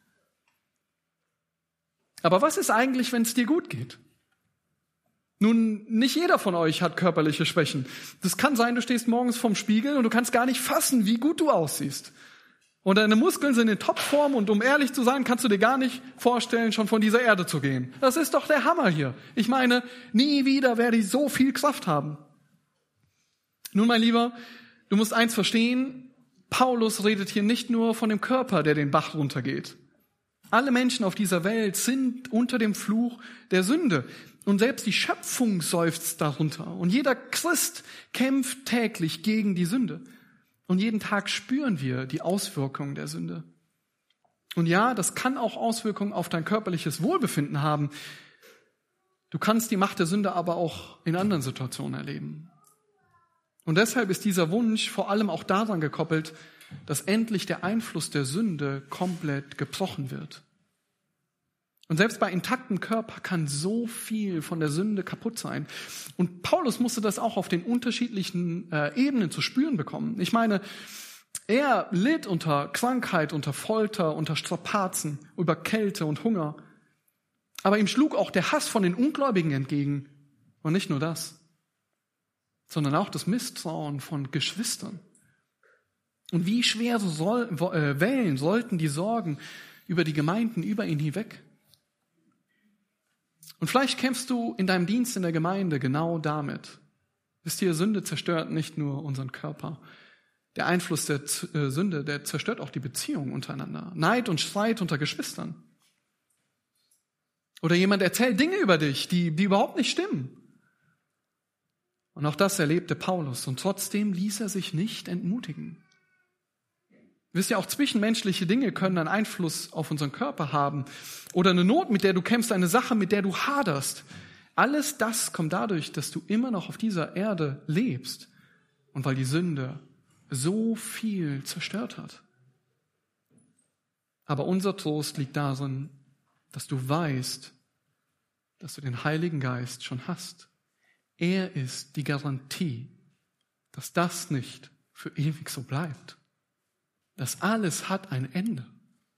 Aber was ist eigentlich, wenn es dir gut geht? Nun, nicht jeder von euch hat körperliche Schwächen. Das kann sein, du stehst morgens vorm Spiegel und du kannst gar nicht fassen, wie gut du aussiehst. Und deine Muskeln sind in Topform und um ehrlich zu sein, kannst du dir gar nicht vorstellen, schon von dieser Erde zu gehen. Das ist doch der Hammer hier. Ich meine, nie wieder werde ich so viel Kraft haben. Nun, mein Lieber, du musst eins verstehen, Paulus redet hier nicht nur von dem Körper, der den Bach runtergeht. Alle Menschen auf dieser Welt sind unter dem Fluch der Sünde. Und selbst die Schöpfung seufzt darunter. Und jeder Christ kämpft täglich gegen die Sünde. Und jeden Tag spüren wir die Auswirkungen der Sünde. Und ja, das kann auch Auswirkungen auf dein körperliches Wohlbefinden haben. Du kannst die Macht der Sünde aber auch in anderen Situationen erleben. Und deshalb ist dieser Wunsch vor allem auch daran gekoppelt, dass endlich der Einfluss der Sünde komplett gebrochen wird. Und selbst bei intaktem Körper kann so viel von der Sünde kaputt sein. Und Paulus musste das auch auf den unterschiedlichen Ebenen zu spüren bekommen. Ich meine, er litt unter Krankheit, unter Folter, unter Strapazen, über Kälte und Hunger. Aber ihm schlug auch der Hass von den Ungläubigen entgegen. Und nicht nur das, sondern auch das Misstrauen von Geschwistern. Und wie schwere Wellen sollten die Sorgen über die Gemeinden über ihn hinweg? Und vielleicht kämpfst du in deinem Dienst in der Gemeinde genau damit. Wisst ihr, Sünde zerstört nicht nur unseren Körper. Der Einfluss der Sünde, der zerstört auch die Beziehungen untereinander. Neid und Streit unter Geschwistern. Oder jemand erzählt Dinge über dich, die überhaupt nicht stimmen. Und auch das erlebte Paulus. Und trotzdem ließ er sich nicht entmutigen. Wisst ihr, auch zwischenmenschliche Dinge können einen Einfluss auf unseren Körper haben. Oder eine Not, mit der du kämpfst, eine Sache, mit der du haderst. Alles das kommt dadurch, dass du immer noch auf dieser Erde lebst. Und weil die Sünde so viel zerstört hat. Aber unser Trost liegt darin, dass du weißt, dass du den Heiligen Geist schon hast. Er ist die Garantie, dass das nicht für ewig so bleibt. Das alles hat ein Ende.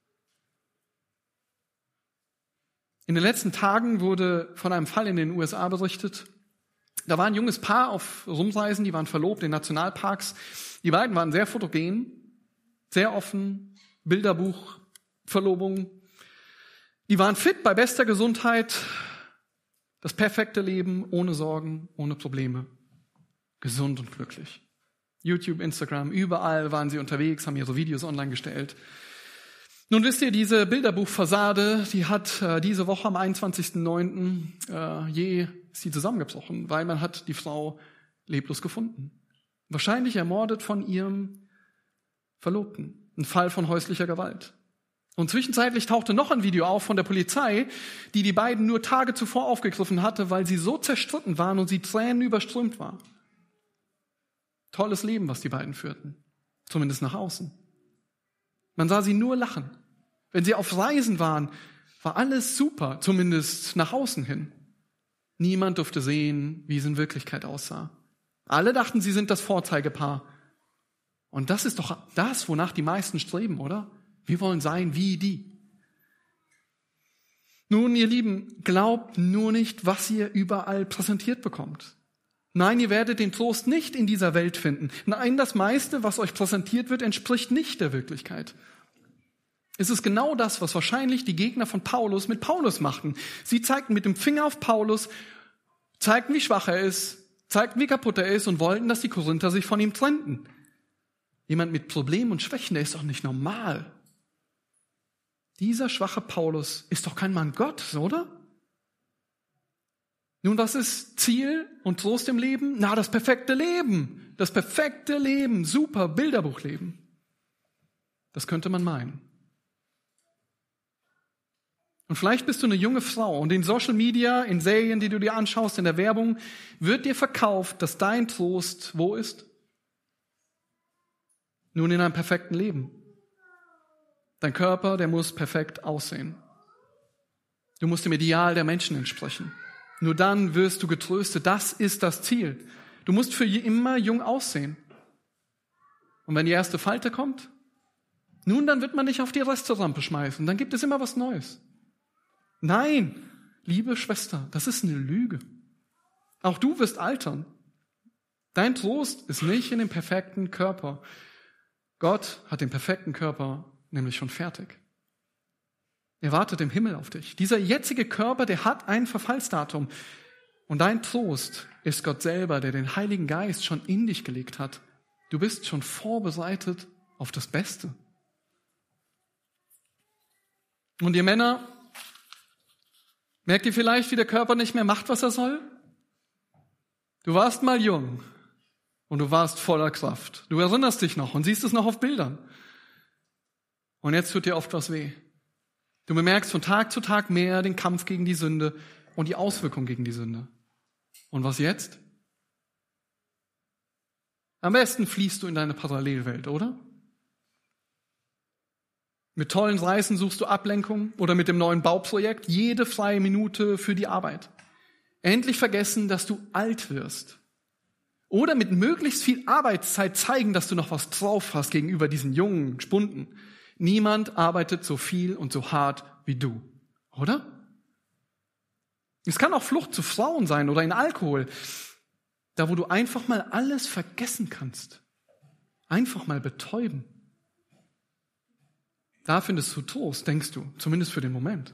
In den letzten Tagen wurde von einem Fall in den USA berichtet. Da war ein junges Paar auf Rumreisen, die waren verlobt in Nationalparks. Die beiden waren sehr fotogen, sehr offen, Bilderbuch, Verlobung. Die waren fit, bei bester Gesundheit, das perfekte Leben, ohne Sorgen, ohne Probleme, gesund und glücklich. YouTube, Instagram, überall waren sie unterwegs, haben ihre Videos online gestellt. Nun wisst ihr, diese Bilderbuchfassade, die hat diese Woche am 21.09. Ist die zusammengebrochen, weil man hat die Frau leblos gefunden. Wahrscheinlich ermordet von ihrem Verlobten. Ein Fall von häuslicher Gewalt. Und zwischenzeitlich tauchte noch ein Video auf von der Polizei, die die beiden nur Tage zuvor aufgegriffen hatte, weil sie so zerstritten waren und sie tränenüberströmt war. Tolles Leben, was die beiden führten. Zumindest nach außen. Man sah sie nur lachen. Wenn sie auf Reisen waren, war alles super, zumindest nach außen hin. Niemand durfte sehen, wie es in Wirklichkeit aussah. Alle dachten, sie sind das Vorzeigepaar. Und das ist doch das, wonach die meisten streben, oder? Wir wollen sein wie die. Nun, ihr Lieben, glaubt nur nicht, was ihr überall präsentiert bekommt. Nein, ihr werdet den Trost nicht in dieser Welt finden. Nein, das meiste, was euch präsentiert wird, entspricht nicht der Wirklichkeit. Es ist genau das, was wahrscheinlich die Gegner von Paulus mit Paulus machten. Sie zeigten mit dem Finger auf Paulus, zeigten, wie schwach er ist, zeigten, wie kaputt er ist und wollten, dass die Korinther sich von ihm trennten. Jemand mit Problemen und Schwächen, der ist doch nicht normal. Dieser schwache Paulus ist doch kein Mann Gottes, oder? Nun, was ist Ziel und Trost im Leben? Na, das perfekte Leben. Das perfekte Leben. Super Bilderbuchleben. Das könnte man meinen. Und vielleicht bist du eine junge Frau und in Social Media, in Serien, die du dir anschaust, in der Werbung, wird dir verkauft, dass dein Trost wo ist? Nun, in einem perfekten Leben. Dein Körper, der muss perfekt aussehen. Du musst dem Ideal der Menschen entsprechen. Nur dann wirst du getröstet. Das ist das Ziel. Du musst für immer jung aussehen. Und wenn die erste Falte kommt, nun, dann wird man dich auf die Resterampe schmeißen. Dann gibt es immer was Neues. Nein, liebe Schwester, das ist eine Lüge. Auch du wirst altern. Dein Trost ist nicht in dem perfekten Körper. Gott hat den perfekten Körper nämlich schon fertig. Er wartet im Himmel auf dich. Dieser jetzige Körper, der hat ein Verfallsdatum. Und dein Trost ist Gott selber, der den Heiligen Geist schon in dich gelegt hat. Du bist schon vorbereitet auf das Beste. Und ihr Männer, merkt ihr vielleicht, wie der Körper nicht mehr macht, was er soll? Du warst mal jung und du warst voller Kraft. Du erinnerst dich noch und siehst es noch auf Bildern. Und jetzt tut dir oft was weh. Du bemerkst von Tag zu Tag mehr den Kampf gegen die Sünde und die Auswirkung gegen die Sünde. Und was jetzt? Am besten fliehst du in deine Parallelwelt, oder? Mit tollen Reisen suchst du Ablenkung oder mit dem neuen Bauprojekt jede freie Minute für die Arbeit. Endlich vergessen, dass du alt wirst. Oder mit möglichst viel Arbeitszeit zeigen, dass du noch was drauf hast gegenüber diesen jungen Spunden. Niemand arbeitet so viel und so hart wie du, oder? Es kann auch Flucht zu Frauen sein oder in Alkohol. Da, wo du einfach mal alles vergessen kannst. Einfach mal betäuben. Da findest du Trost, denkst du, zumindest für den Moment.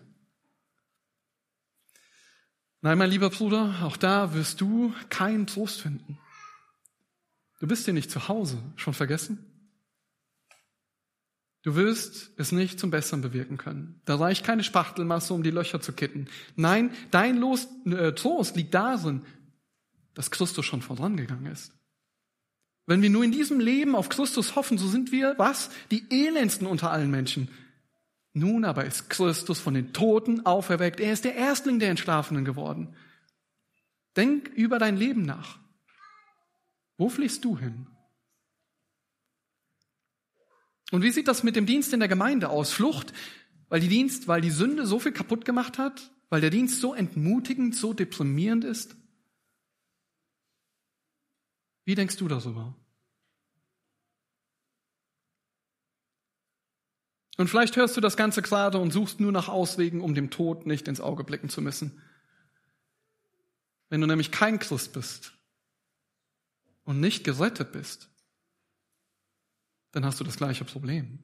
Nein, mein lieber Bruder, auch da wirst du keinen Trost finden. Du bist hier nicht zu Hause, schon vergessen? Du wirst es nicht zum Besseren bewirken können. Da reicht keine Spachtelmasse, um die Löcher zu kitten. Nein, dein Trost liegt darin, dass Christus schon vorangegangen ist. Wenn wir nur in diesem Leben auf Christus hoffen, so sind wir, was? Die elendsten unter allen Menschen. Nun aber ist Christus von den Toten auferweckt. Er ist der Erstling der Entschlafenen geworden. Denk über dein Leben nach. Wo fliehst du hin? Und wie sieht das mit dem Dienst in der Gemeinde aus? Flucht, weil die Sünde so viel kaputt gemacht hat? Weil der Dienst so entmutigend, so deprimierend ist? Wie denkst du darüber? Und vielleicht hörst du das Ganze gerade und suchst nur nach Auswegen, um dem Tod nicht ins Auge blicken zu müssen. Wenn du nämlich kein Christ bist und nicht gerettet bist, dann hast du das gleiche Problem.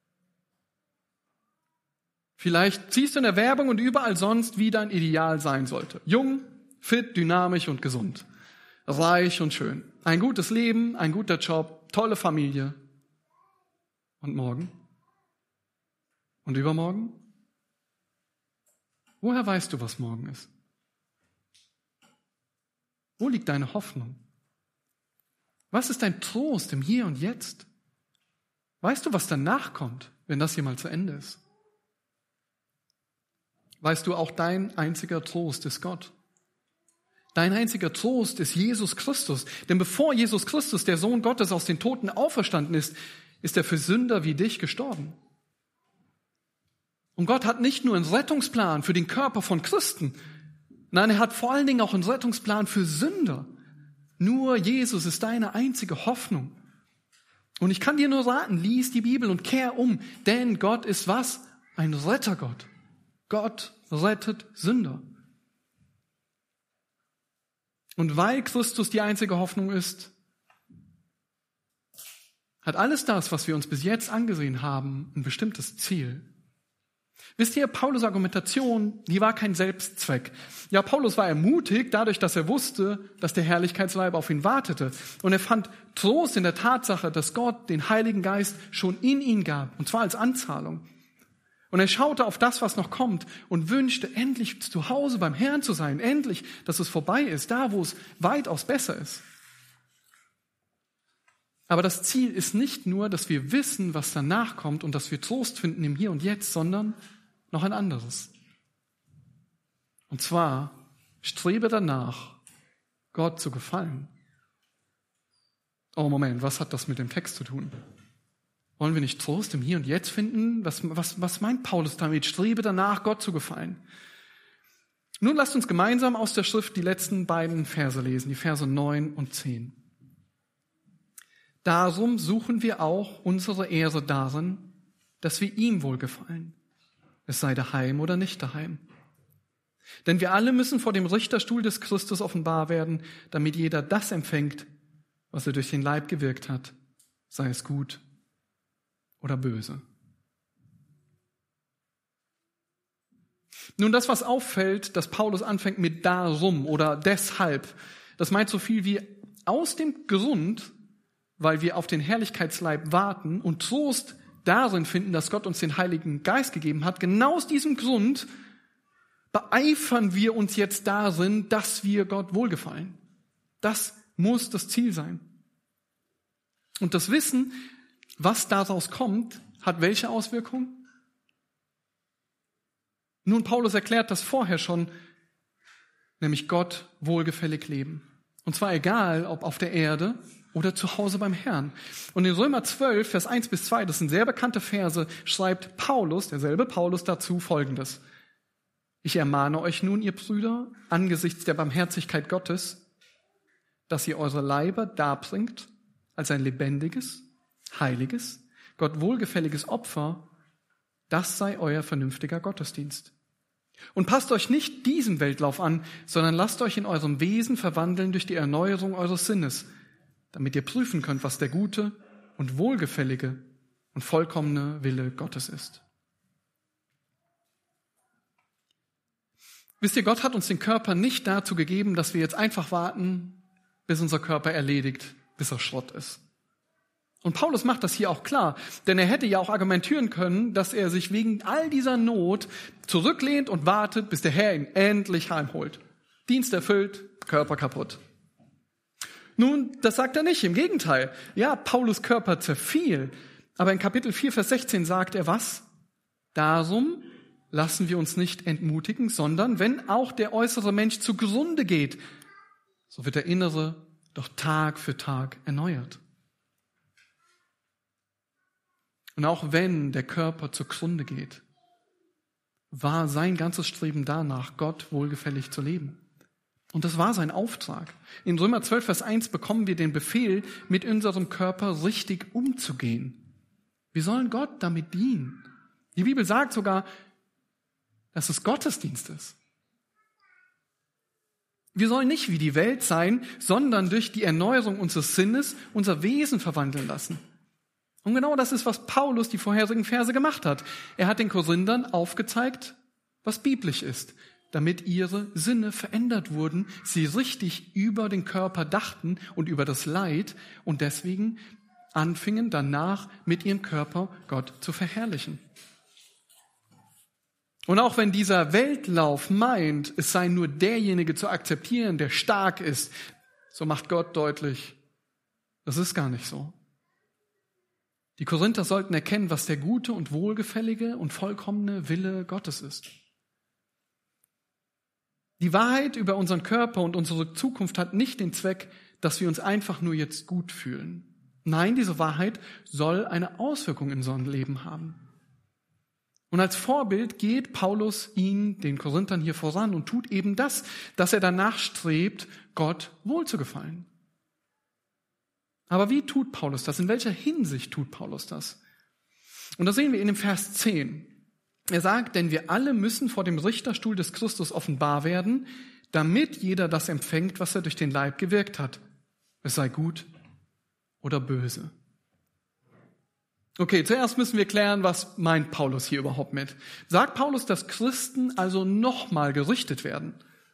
Vielleicht siehst du in der Werbung und überall sonst, wie dein Ideal sein sollte. Jung, fit, dynamisch und gesund. Reich und schön. Ein gutes Leben, ein guter Job, tolle Familie. Und morgen? Und übermorgen? Woher weißt du, was morgen ist? Wo liegt deine Hoffnung? Was ist dein Trost im Hier und Jetzt? Weißt du, was danach kommt, wenn das hier mal zu Ende ist? Weißt du, auch dein einziger Trost ist Gott. Dein einziger Trost ist Jesus Christus. Denn bevor Jesus Christus, der Sohn Gottes, aus den Toten auferstanden ist, ist er für Sünder wie dich gestorben. Und Gott hat nicht nur einen Rettungsplan für den Körper von Christen, nein, er hat vor allen Dingen auch einen Rettungsplan für Sünder. Nur Jesus ist deine einzige Hoffnung. Und ich kann dir nur raten, lies die Bibel und kehr um, denn Gott ist was? Ein Rettergott. Gott rettet Sünder. Und weil Christus die einzige Hoffnung ist, hat alles das, was wir uns bis jetzt angesehen haben, ein bestimmtes Ziel. Wisst ihr, Paulus' Argumentation, die war kein Selbstzweck. Ja, Paulus war ermutigt dadurch, dass er wusste, dass der Herrlichkeitsleib auf ihn wartete. Und er fand Trost in der Tatsache, dass Gott den Heiligen Geist schon in ihn gab, und zwar als Anzahlung. Und er schaute auf das, was noch kommt und wünschte, endlich zu Hause beim Herrn zu sein, endlich, dass es vorbei ist, da, wo es weitaus besser ist. Aber das Ziel ist nicht nur, dass wir wissen, was danach kommt und dass wir Trost finden im Hier und Jetzt, sondern noch ein anderes. Und zwar, strebe danach, Gott zu gefallen. Oh Moment, was hat das mit dem Text zu tun? Wollen wir nicht Trost im Hier und Jetzt finden? Was meint Paulus damit? Strebe danach, Gott zu gefallen. Nun lasst uns gemeinsam aus der Schrift die letzten beiden Verse lesen, die Verse 9 und 10. Darum suchen wir auch unsere Ehre darin, dass wir ihm wohlgefallen, es sei daheim oder nicht daheim. Denn wir alle müssen vor dem Richterstuhl des Christus offenbar werden, damit jeder das empfängt, was er durch den Leib gewirkt hat, sei es gut oder böse. Nun, das, was auffällt, dass Paulus anfängt mit darum oder deshalb, das meint so viel wie aus dem Grund, weil wir auf den Herrlichkeitsleib warten und Trost darin finden, dass Gott uns den Heiligen Geist gegeben hat. Genau aus diesem Grund beeifern wir uns jetzt darin, dass wir Gott wohlgefallen. Das muss das Ziel sein. Und das Wissen, was daraus kommt, hat welche Auswirkungen? Nun, Paulus erklärt das vorher schon, nämlich Gott wohlgefällig leben. Und zwar egal, ob auf der Erde oder zu Hause beim Herrn. Und in Römer 12, Vers 1 bis 2, das sind sehr bekannte Verse, schreibt Paulus, derselbe Paulus, dazu Folgendes. Ich ermahne euch nun, ihr Brüder, angesichts der Barmherzigkeit Gottes, dass ihr eure Leiber darbringt als ein lebendiges, heiliges, Gott wohlgefälliges Opfer, das sei euer vernünftiger Gottesdienst. Und passt euch nicht diesem Weltlauf an, sondern lasst euch in eurem Wesen verwandeln durch die Erneuerung eures Sinnes, damit ihr prüfen könnt, was der gute und wohlgefällige und vollkommene Wille Gottes ist. Wisst ihr, Gott hat uns den Körper nicht dazu gegeben, dass wir jetzt einfach warten, bis unser Körper erledigt, bis er Schrott ist. Und Paulus macht das hier auch klar, denn er hätte ja auch argumentieren können, dass er sich wegen all dieser Not zurücklehnt und wartet, bis der Herr ihn endlich heimholt. Dienst erfüllt, Körper kaputt. Nun, das sagt er nicht, im Gegenteil. Ja, Paulus Körper zerfiel, aber in Kapitel 4, Vers 16 sagt er was? Darum lassen wir uns nicht entmutigen, sondern wenn auch der äußere Mensch zugrunde geht, so wird der innere doch Tag für Tag erneuert. Und auch wenn der Körper zugrunde geht, war sein ganzes Streben danach, Gott wohlgefällig zu leben. Und das war sein Auftrag. In Römer 12, Vers 1 bekommen wir den Befehl, mit unserem Körper richtig umzugehen. Wir sollen Gott damit dienen. Die Bibel sagt sogar, dass es Gottesdienst ist. Wir sollen nicht wie die Welt sein, sondern durch die Erneuerung unseres Sinnes unser Wesen verwandeln lassen. Und genau das ist, was Paulus die vorherigen Verse gemacht hat. Er hat den Korinthern aufgezeigt, was biblisch ist, damit ihre Sinne verändert wurden, sie richtig über den Körper dachten und über das Leid und deswegen anfingen danach mit ihrem Körper Gott zu verherrlichen. Und auch wenn dieser Weltlauf meint, es sei nur derjenige zu akzeptieren, der stark ist, so macht Gott deutlich, das ist gar nicht so. Die Korinther sollten erkennen, was der gute und wohlgefällige und vollkommene Wille Gottes ist. Die Wahrheit über unseren Körper und unsere Zukunft hat nicht den Zweck, dass wir uns einfach nur jetzt gut fühlen. Nein, diese Wahrheit soll eine Auswirkung in unserem Leben haben. Und als Vorbild geht Paulus den Korinthern hier voran und tut eben das, dass er danach strebt, Gott wohlzugefallen. Aber wie tut Paulus das? In welcher Hinsicht tut Paulus das? Und das sehen wir in dem Vers 10. Er sagt, denn wir alle müssen vor dem Richterstuhl des Christus offenbar werden, damit jeder das empfängt, was er durch den Leib gewirkt hat. Es sei gut oder böse. Okay, zuerst müssen wir klären, was meint Paulus hier überhaupt mit? Sagt Paulus, dass Christen also nochmal gerichtet werden?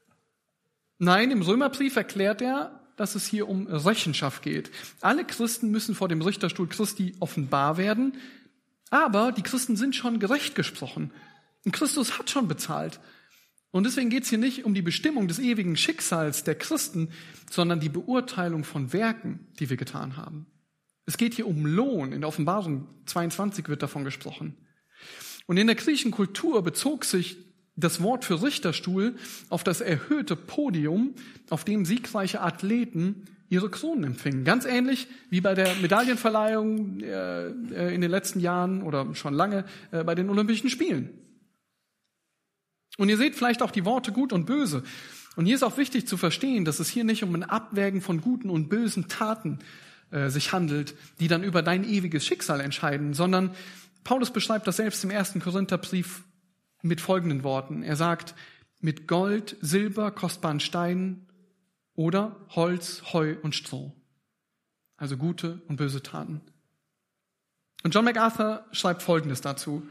Nein, im Römerbrief erklärt er, dass es hier um Rechenschaft geht. Alle Christen müssen vor dem Richterstuhl Christi offenbar werden, aber die Christen sind schon gerecht gesprochen. Und Christus hat schon bezahlt. Und deswegen geht es hier nicht um die Bestimmung des ewigen Schicksals der Christen, sondern die Beurteilung von Werken, die wir getan haben. Es geht hier um Lohn. In der Offenbarung 22 wird davon gesprochen. Und in der griechischen Kultur bezog sich das Wort für Richterstuhl auf das erhöhte Podium, auf dem siegreiche Athleten ihre Kronen empfingen. Ganz ähnlich wie bei der Medaillenverleihung in den letzten Jahren oder schon lange bei den Olympischen Spielen. Und ihr seht vielleicht auch die Worte gut und böse. Und hier ist auch wichtig zu verstehen, dass es hier nicht um ein Abwägen von guten und bösen Taten sich handelt, die dann über dein ewiges Schicksal entscheiden, sondern Paulus beschreibt das selbst im 1. Korintherbrief mit folgenden Worten. Er sagt, mit Gold, Silber, kostbaren Steinen oder Holz, Heu und Stroh. Also gute und böse Taten. Und John MacArthur schreibt Folgendes dazu.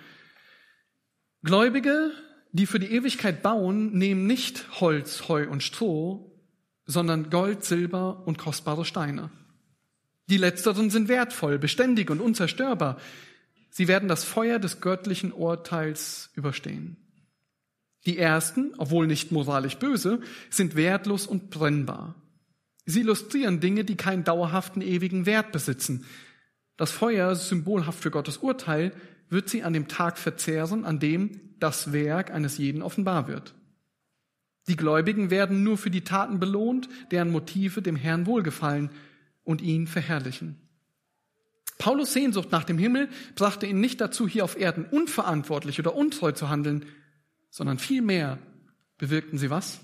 Gläubige, die für die Ewigkeit bauen, nehmen nicht Holz, Heu und Stroh, sondern Gold, Silber und kostbare Steine. Die letzteren sind wertvoll, beständig und unzerstörbar. Sie werden das Feuer des göttlichen Urteils überstehen. Die ersten, obwohl nicht moralisch böse, sind wertlos und brennbar. Sie illustrieren Dinge, die keinen dauerhaften, ewigen Wert besitzen. Das Feuer, symbolhaft für Gottes Urteil, wird sie an dem Tag verzehren, an dem das Werk eines jeden offenbar wird. Die Gläubigen werden nur für die Taten belohnt, deren Motive dem Herrn wohlgefallen und ihn verherrlichen. Paulus' Sehnsucht nach dem Himmel brachte ihn nicht dazu, hier auf Erden unverantwortlich oder untreu zu handeln, sondern vielmehr bewirkten sie was?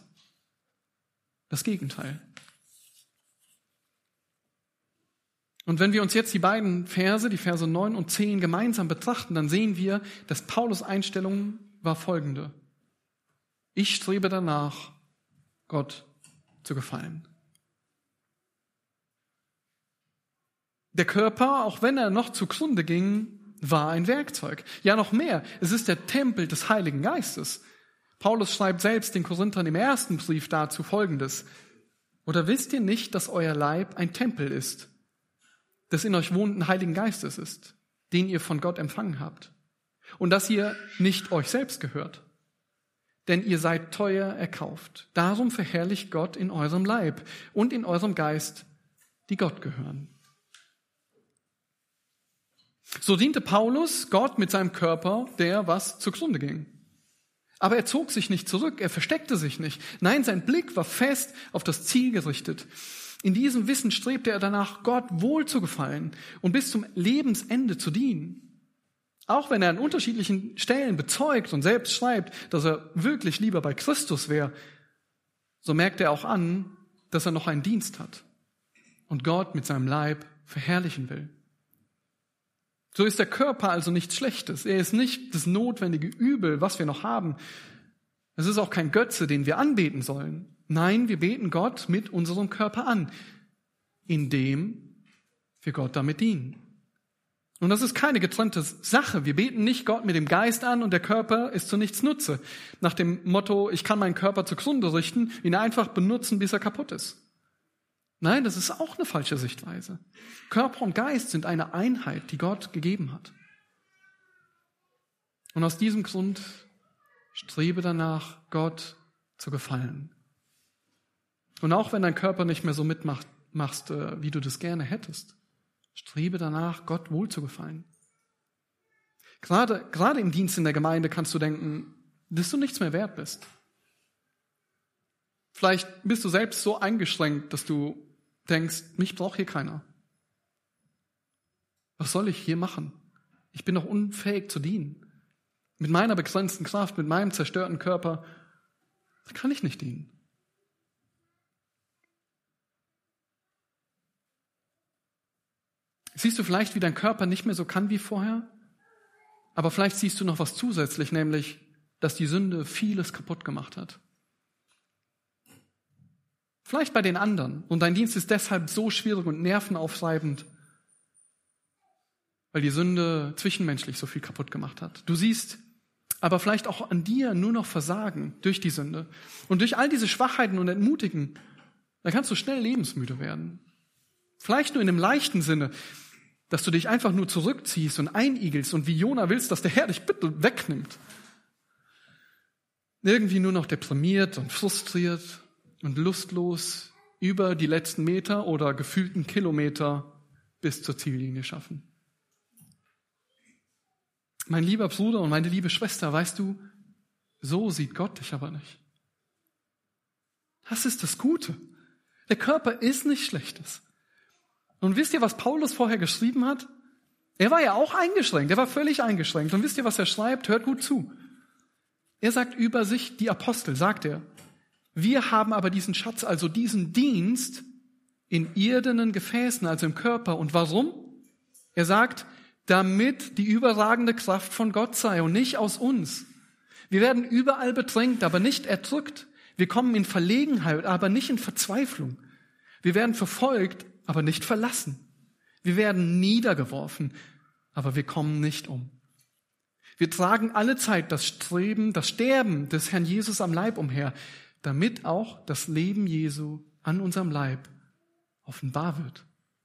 Das Gegenteil. Und wenn wir uns jetzt die beiden Verse, die Verse 9 und 10 gemeinsam betrachten, dann sehen wir, dass Paulus' Einstellung war folgende. Ich strebe danach, Gott zu gefallen. Der Körper, auch wenn er noch zugrunde ging, war ein Werkzeug. Ja, noch mehr. Es ist der Tempel des Heiligen Geistes. Paulus schreibt selbst den Korinthern im 1. Brief dazu Folgendes. Oder wisst ihr nicht, dass euer Leib ein Tempel ist, des in euch wohnenden Heiligen Geistes ist, den ihr von Gott empfangen habt? Und dass ihr nicht euch selbst gehört. Denn ihr seid teuer erkauft. Darum verherrlicht Gott in eurem Leib und in eurem Geist, die Gott gehören. So diente Paulus Gott mit seinem Körper, der was zugrunde ging. Aber er zog sich nicht zurück, er versteckte sich nicht. Nein, sein Blick war fest auf das Ziel gerichtet. In diesem Wissen strebte er danach, Gott wohl zu gefallen und bis zum Lebensende zu dienen. Auch wenn er an unterschiedlichen Stellen bezeugt und selbst schreibt, dass er wirklich lieber bei Christus wäre, so merkt er auch an, dass er noch einen Dienst hat und Gott mit seinem Leib verherrlichen will. So ist der Körper also nichts Schlechtes. Er ist nicht das notwendige Übel, was wir noch haben. Es ist auch kein Götze, den wir anbeten sollen. Nein, wir beten Gott mit unserem Körper an, indem wir Gott damit dienen. Und das ist keine getrennte Sache. Wir beten nicht Gott mit dem Geist an und der Körper ist zu nichts Nutze. Nach dem Motto, ich kann meinen Körper zugrunde richten, ihn einfach benutzen, bis er kaputt ist. Nein, das ist auch eine falsche Sichtweise. Körper und Geist sind eine Einheit, die Gott gegeben hat. Und aus diesem Grund strebe danach, Gott zu gefallen. Und auch wenn dein Körper nicht mehr so mitmachst, wie du das gerne hättest, strebe danach, Gott wohl zu gefallen. Gerade im Dienst in der Gemeinde kannst du denken, dass du nichts mehr wert bist. Vielleicht bist du selbst so eingeschränkt, dass du denkst, mich braucht hier keiner. Was soll ich hier machen? Ich bin doch unfähig zu dienen. Mit meiner begrenzten Kraft, mit meinem zerstörten Körper, da kann ich nicht dienen. Siehst du vielleicht, wie dein Körper nicht mehr so kann wie vorher? Aber vielleicht siehst du noch was zusätzlich, nämlich, dass die Sünde vieles kaputt gemacht hat. Vielleicht bei den anderen. Und dein Dienst ist deshalb so schwierig und nervenaufreibend, weil die Sünde zwischenmenschlich so viel kaputt gemacht hat. Du siehst aber vielleicht auch an dir nur noch Versagen durch die Sünde. Und durch all diese Schwachheiten und Entmutigen, da kannst du schnell lebensmüde werden. Vielleicht nur in dem leichten Sinne, dass du dich einfach nur zurückziehst und einigelst und wie Jona willst, dass der Herr dich bitte wegnimmt. Irgendwie nur noch deprimiert und frustriert und lustlos über die letzten Meter oder gefühlten Kilometer bis zur Ziellinie schaffen. Mein lieber Bruder und meine liebe Schwester, weißt du, so sieht Gott dich aber nicht. Das ist das Gute. Der Körper ist nichts Schlechtes. Und wisst ihr, was Paulus vorher geschrieben hat? Er war ja auch eingeschränkt, er war völlig eingeschränkt. Und wisst ihr, was er schreibt? Hört gut zu. Er sagt über sich, die Apostel, sagt er, wir haben aber diesen Schatz, also diesen Dienst in irdenen Gefäßen, also im Körper. Und warum? Er sagt, damit die überragende Kraft von Gott sei und nicht aus uns. Wir werden überall bedrängt, aber nicht erdrückt. Wir kommen in Verlegenheit, aber nicht in Verzweiflung. Wir werden verfolgt, aber nicht verlassen. Wir werden niedergeworfen, aber wir kommen nicht um. Wir tragen alle Zeit das Streben, das Sterben des Herrn Jesus am Leib umher, damit auch das Leben Jesu an unserem Leib offenbar wird.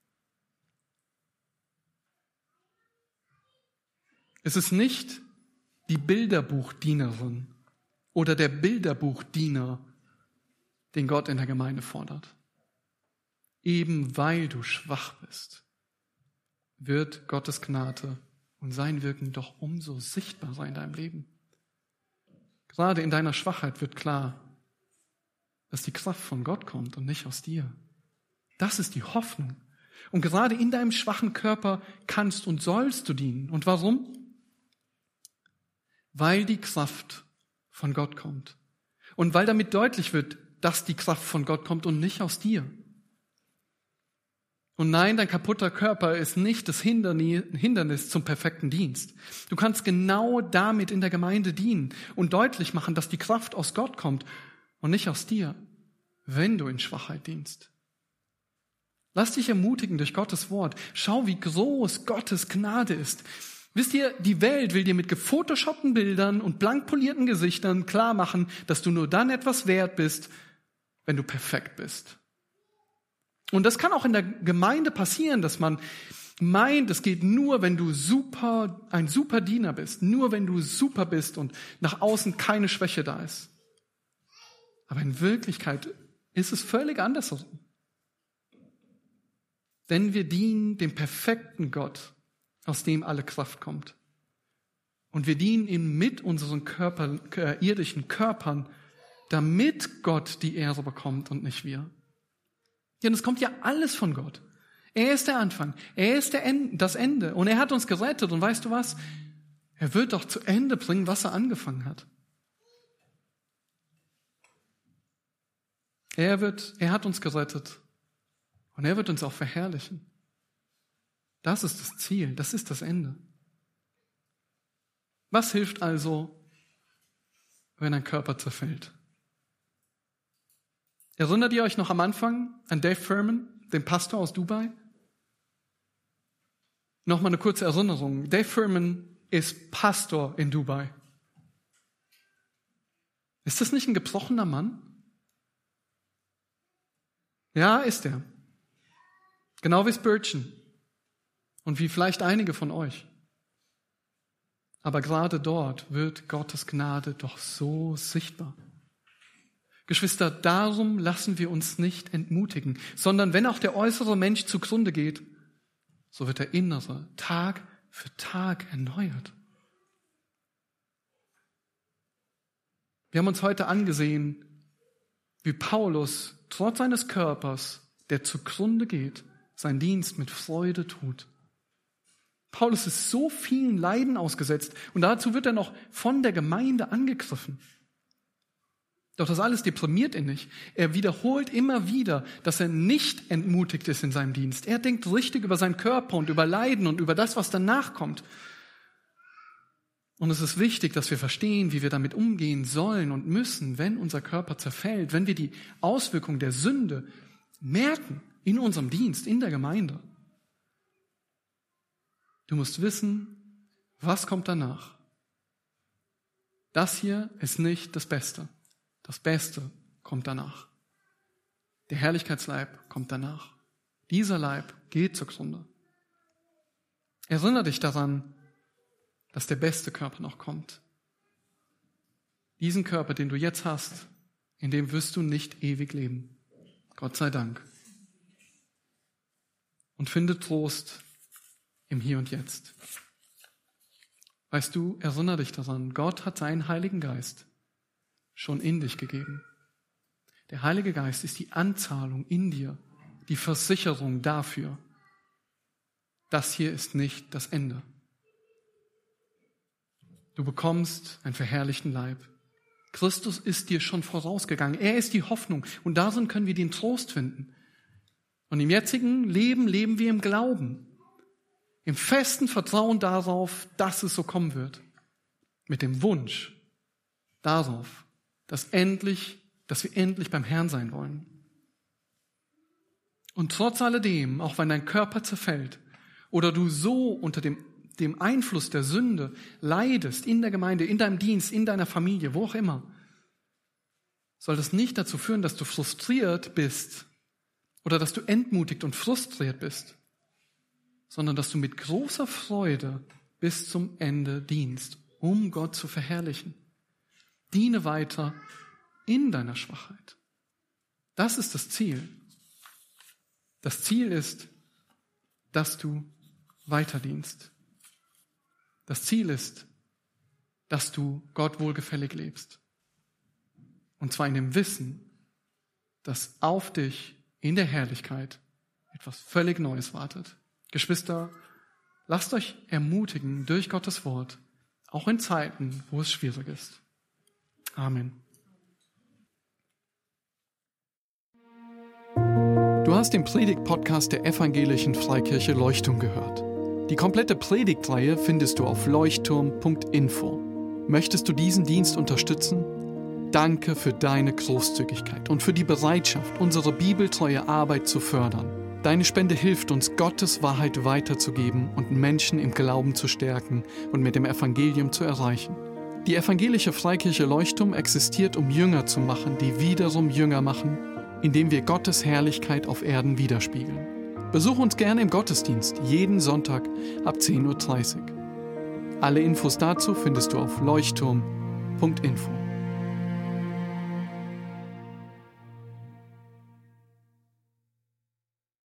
Es ist nicht die Bilderbuchdienerin oder der Bilderbuchdiener, den Gott in der Gemeinde fordert. Eben weil du schwach bist, wird Gottes Gnade und sein Wirken doch umso sichtbarer in deinem Leben. Gerade in deiner Schwachheit wird klar, dass die Kraft von Gott kommt und nicht aus dir. Das ist die Hoffnung. Und gerade in deinem schwachen Körper kannst und sollst du dienen. Und warum? Weil die Kraft von Gott kommt. Und weil damit deutlich wird, dass die Kraft von Gott kommt und nicht aus dir. Und nein, dein kaputter Körper ist nicht das Hindernis zum perfekten Dienst. Du kannst genau damit in der Gemeinde dienen und deutlich machen, dass die Kraft aus Gott kommt und nicht aus dir, wenn du in Schwachheit dienst. Lass dich ermutigen durch Gottes Wort. Schau, wie groß Gottes Gnade ist. Wisst ihr, die Welt will dir mit gefotoshoppten Bildern und blank polierten Gesichtern klar machen, dass du nur dann etwas wert bist, wenn du perfekt bist. Und das kann auch in der Gemeinde passieren, dass man meint, es geht nur, wenn du ein super Diener bist, nur wenn du super bist und nach außen keine Schwäche da ist. Aber in Wirklichkeit ist es völlig andersrum. Denn wir dienen dem perfekten Gott, aus dem alle Kraft kommt. Und wir dienen ihm mit unseren irdischen Körpern, damit Gott die Ehre bekommt und nicht wir. Denn es kommt ja alles von Gott. Er ist der Anfang, er ist das Ende und er hat uns gerettet. Und weißt du was? Er wird doch zu Ende bringen, was er angefangen hat. Er hat uns gerettet und er wird uns auch verherrlichen. Das ist das Ziel, das ist das Ende. Was hilft also, wenn ein Körper zerfällt? Erinnert ihr euch noch am Anfang an Dave Furman, den Pastor aus Dubai? Nochmal eine kurze Erinnerung. Dave Furman ist Pastor in Dubai. Ist das nicht ein gebrochener Mann? Ja, ist er. Genau wie Spurgeon und wie vielleicht einige von euch. Aber gerade dort wird Gottes Gnade doch so sichtbar. Geschwister, darum lassen wir uns nicht entmutigen, sondern wenn auch der äußere Mensch zugrunde geht, so wird der innere Tag für Tag erneuert. Wir haben uns heute angesehen, wie Paulus trotz seines Körpers, der zugrunde geht, seinen Dienst mit Freude tut. Paulus ist so vielen Leiden ausgesetzt und dazu wird er noch von der Gemeinde angegriffen. Doch das alles deprimiert ihn nicht. Er wiederholt immer wieder, dass er nicht entmutigt ist in seinem Dienst. Er denkt richtig über seinen Körper und über Leiden und über das, was danach kommt. Und es ist wichtig, dass wir verstehen, wie wir damit umgehen sollen und müssen, wenn unser Körper zerfällt, wenn wir die Auswirkungen der Sünde merken in unserem Dienst, in der Gemeinde. Du musst wissen, was kommt danach. Das hier ist nicht das Beste. Das Beste kommt danach. Der Herrlichkeitsleib kommt danach. Dieser Leib geht zugrunde. Erinnere dich daran, dass der beste Körper noch kommt. Diesen Körper, den du jetzt hast, in dem wirst du nicht ewig leben. Gott sei Dank. Und finde Trost im Hier und Jetzt. Weißt du, erinnere dich daran, Gott hat seinen Heiligen Geist schon in dich gegeben. Der Heilige Geist ist die Anzahlung in dir, die Versicherung dafür. Das hier ist nicht das Ende. Du bekommst einen verherrlichten Leib. Christus ist dir schon vorausgegangen. Er ist die Hoffnung und darin können wir den Trost finden. Und im jetzigen Leben leben wir im Glauben, im festen Vertrauen darauf, dass es so kommen wird. Mit dem Wunsch darauf, dass wir endlich beim Herrn sein wollen. Und trotz alledem, auch wenn dein Körper zerfällt oder du so unter dem Einfluss der Sünde leidest, in der Gemeinde, in deinem Dienst, in deiner Familie, wo auch immer, soll das nicht dazu führen, dass du frustriert bist oder dass du entmutigt und frustriert bist, sondern dass du mit großer Freude bis zum Ende dienst, um Gott zu verherrlichen. Diene weiter in deiner Schwachheit. Das ist das Ziel. Das Ziel ist, dass du weiter dienst. Das Ziel ist, dass du Gott wohlgefällig lebst. Und zwar in dem Wissen, dass auf dich in der Herrlichkeit etwas völlig Neues wartet. Geschwister, lasst euch ermutigen durch Gottes Wort, auch in Zeiten, wo es schwierig ist. Amen. Du hast den Predigt-Podcast der Evangelischen Freikirche Leuchtung gehört. Die komplette Predigtreihe findest du auf leuchtturm.info. Möchtest du diesen Dienst unterstützen? Danke für deine Großzügigkeit und für die Bereitschaft, unsere bibeltreue Arbeit zu fördern. Deine Spende hilft uns, Gottes Wahrheit weiterzugeben und Menschen im Glauben zu stärken und mit dem Evangelium zu erreichen. Die Evangelische Freikirche Leuchtturm existiert, um Jünger zu machen, die wiederum Jünger machen, indem wir Gottes Herrlichkeit auf Erden widerspiegeln. Besuch uns gerne im Gottesdienst, jeden Sonntag ab 10:30 Uhr. Alle Infos dazu findest du auf leuchtturm.info.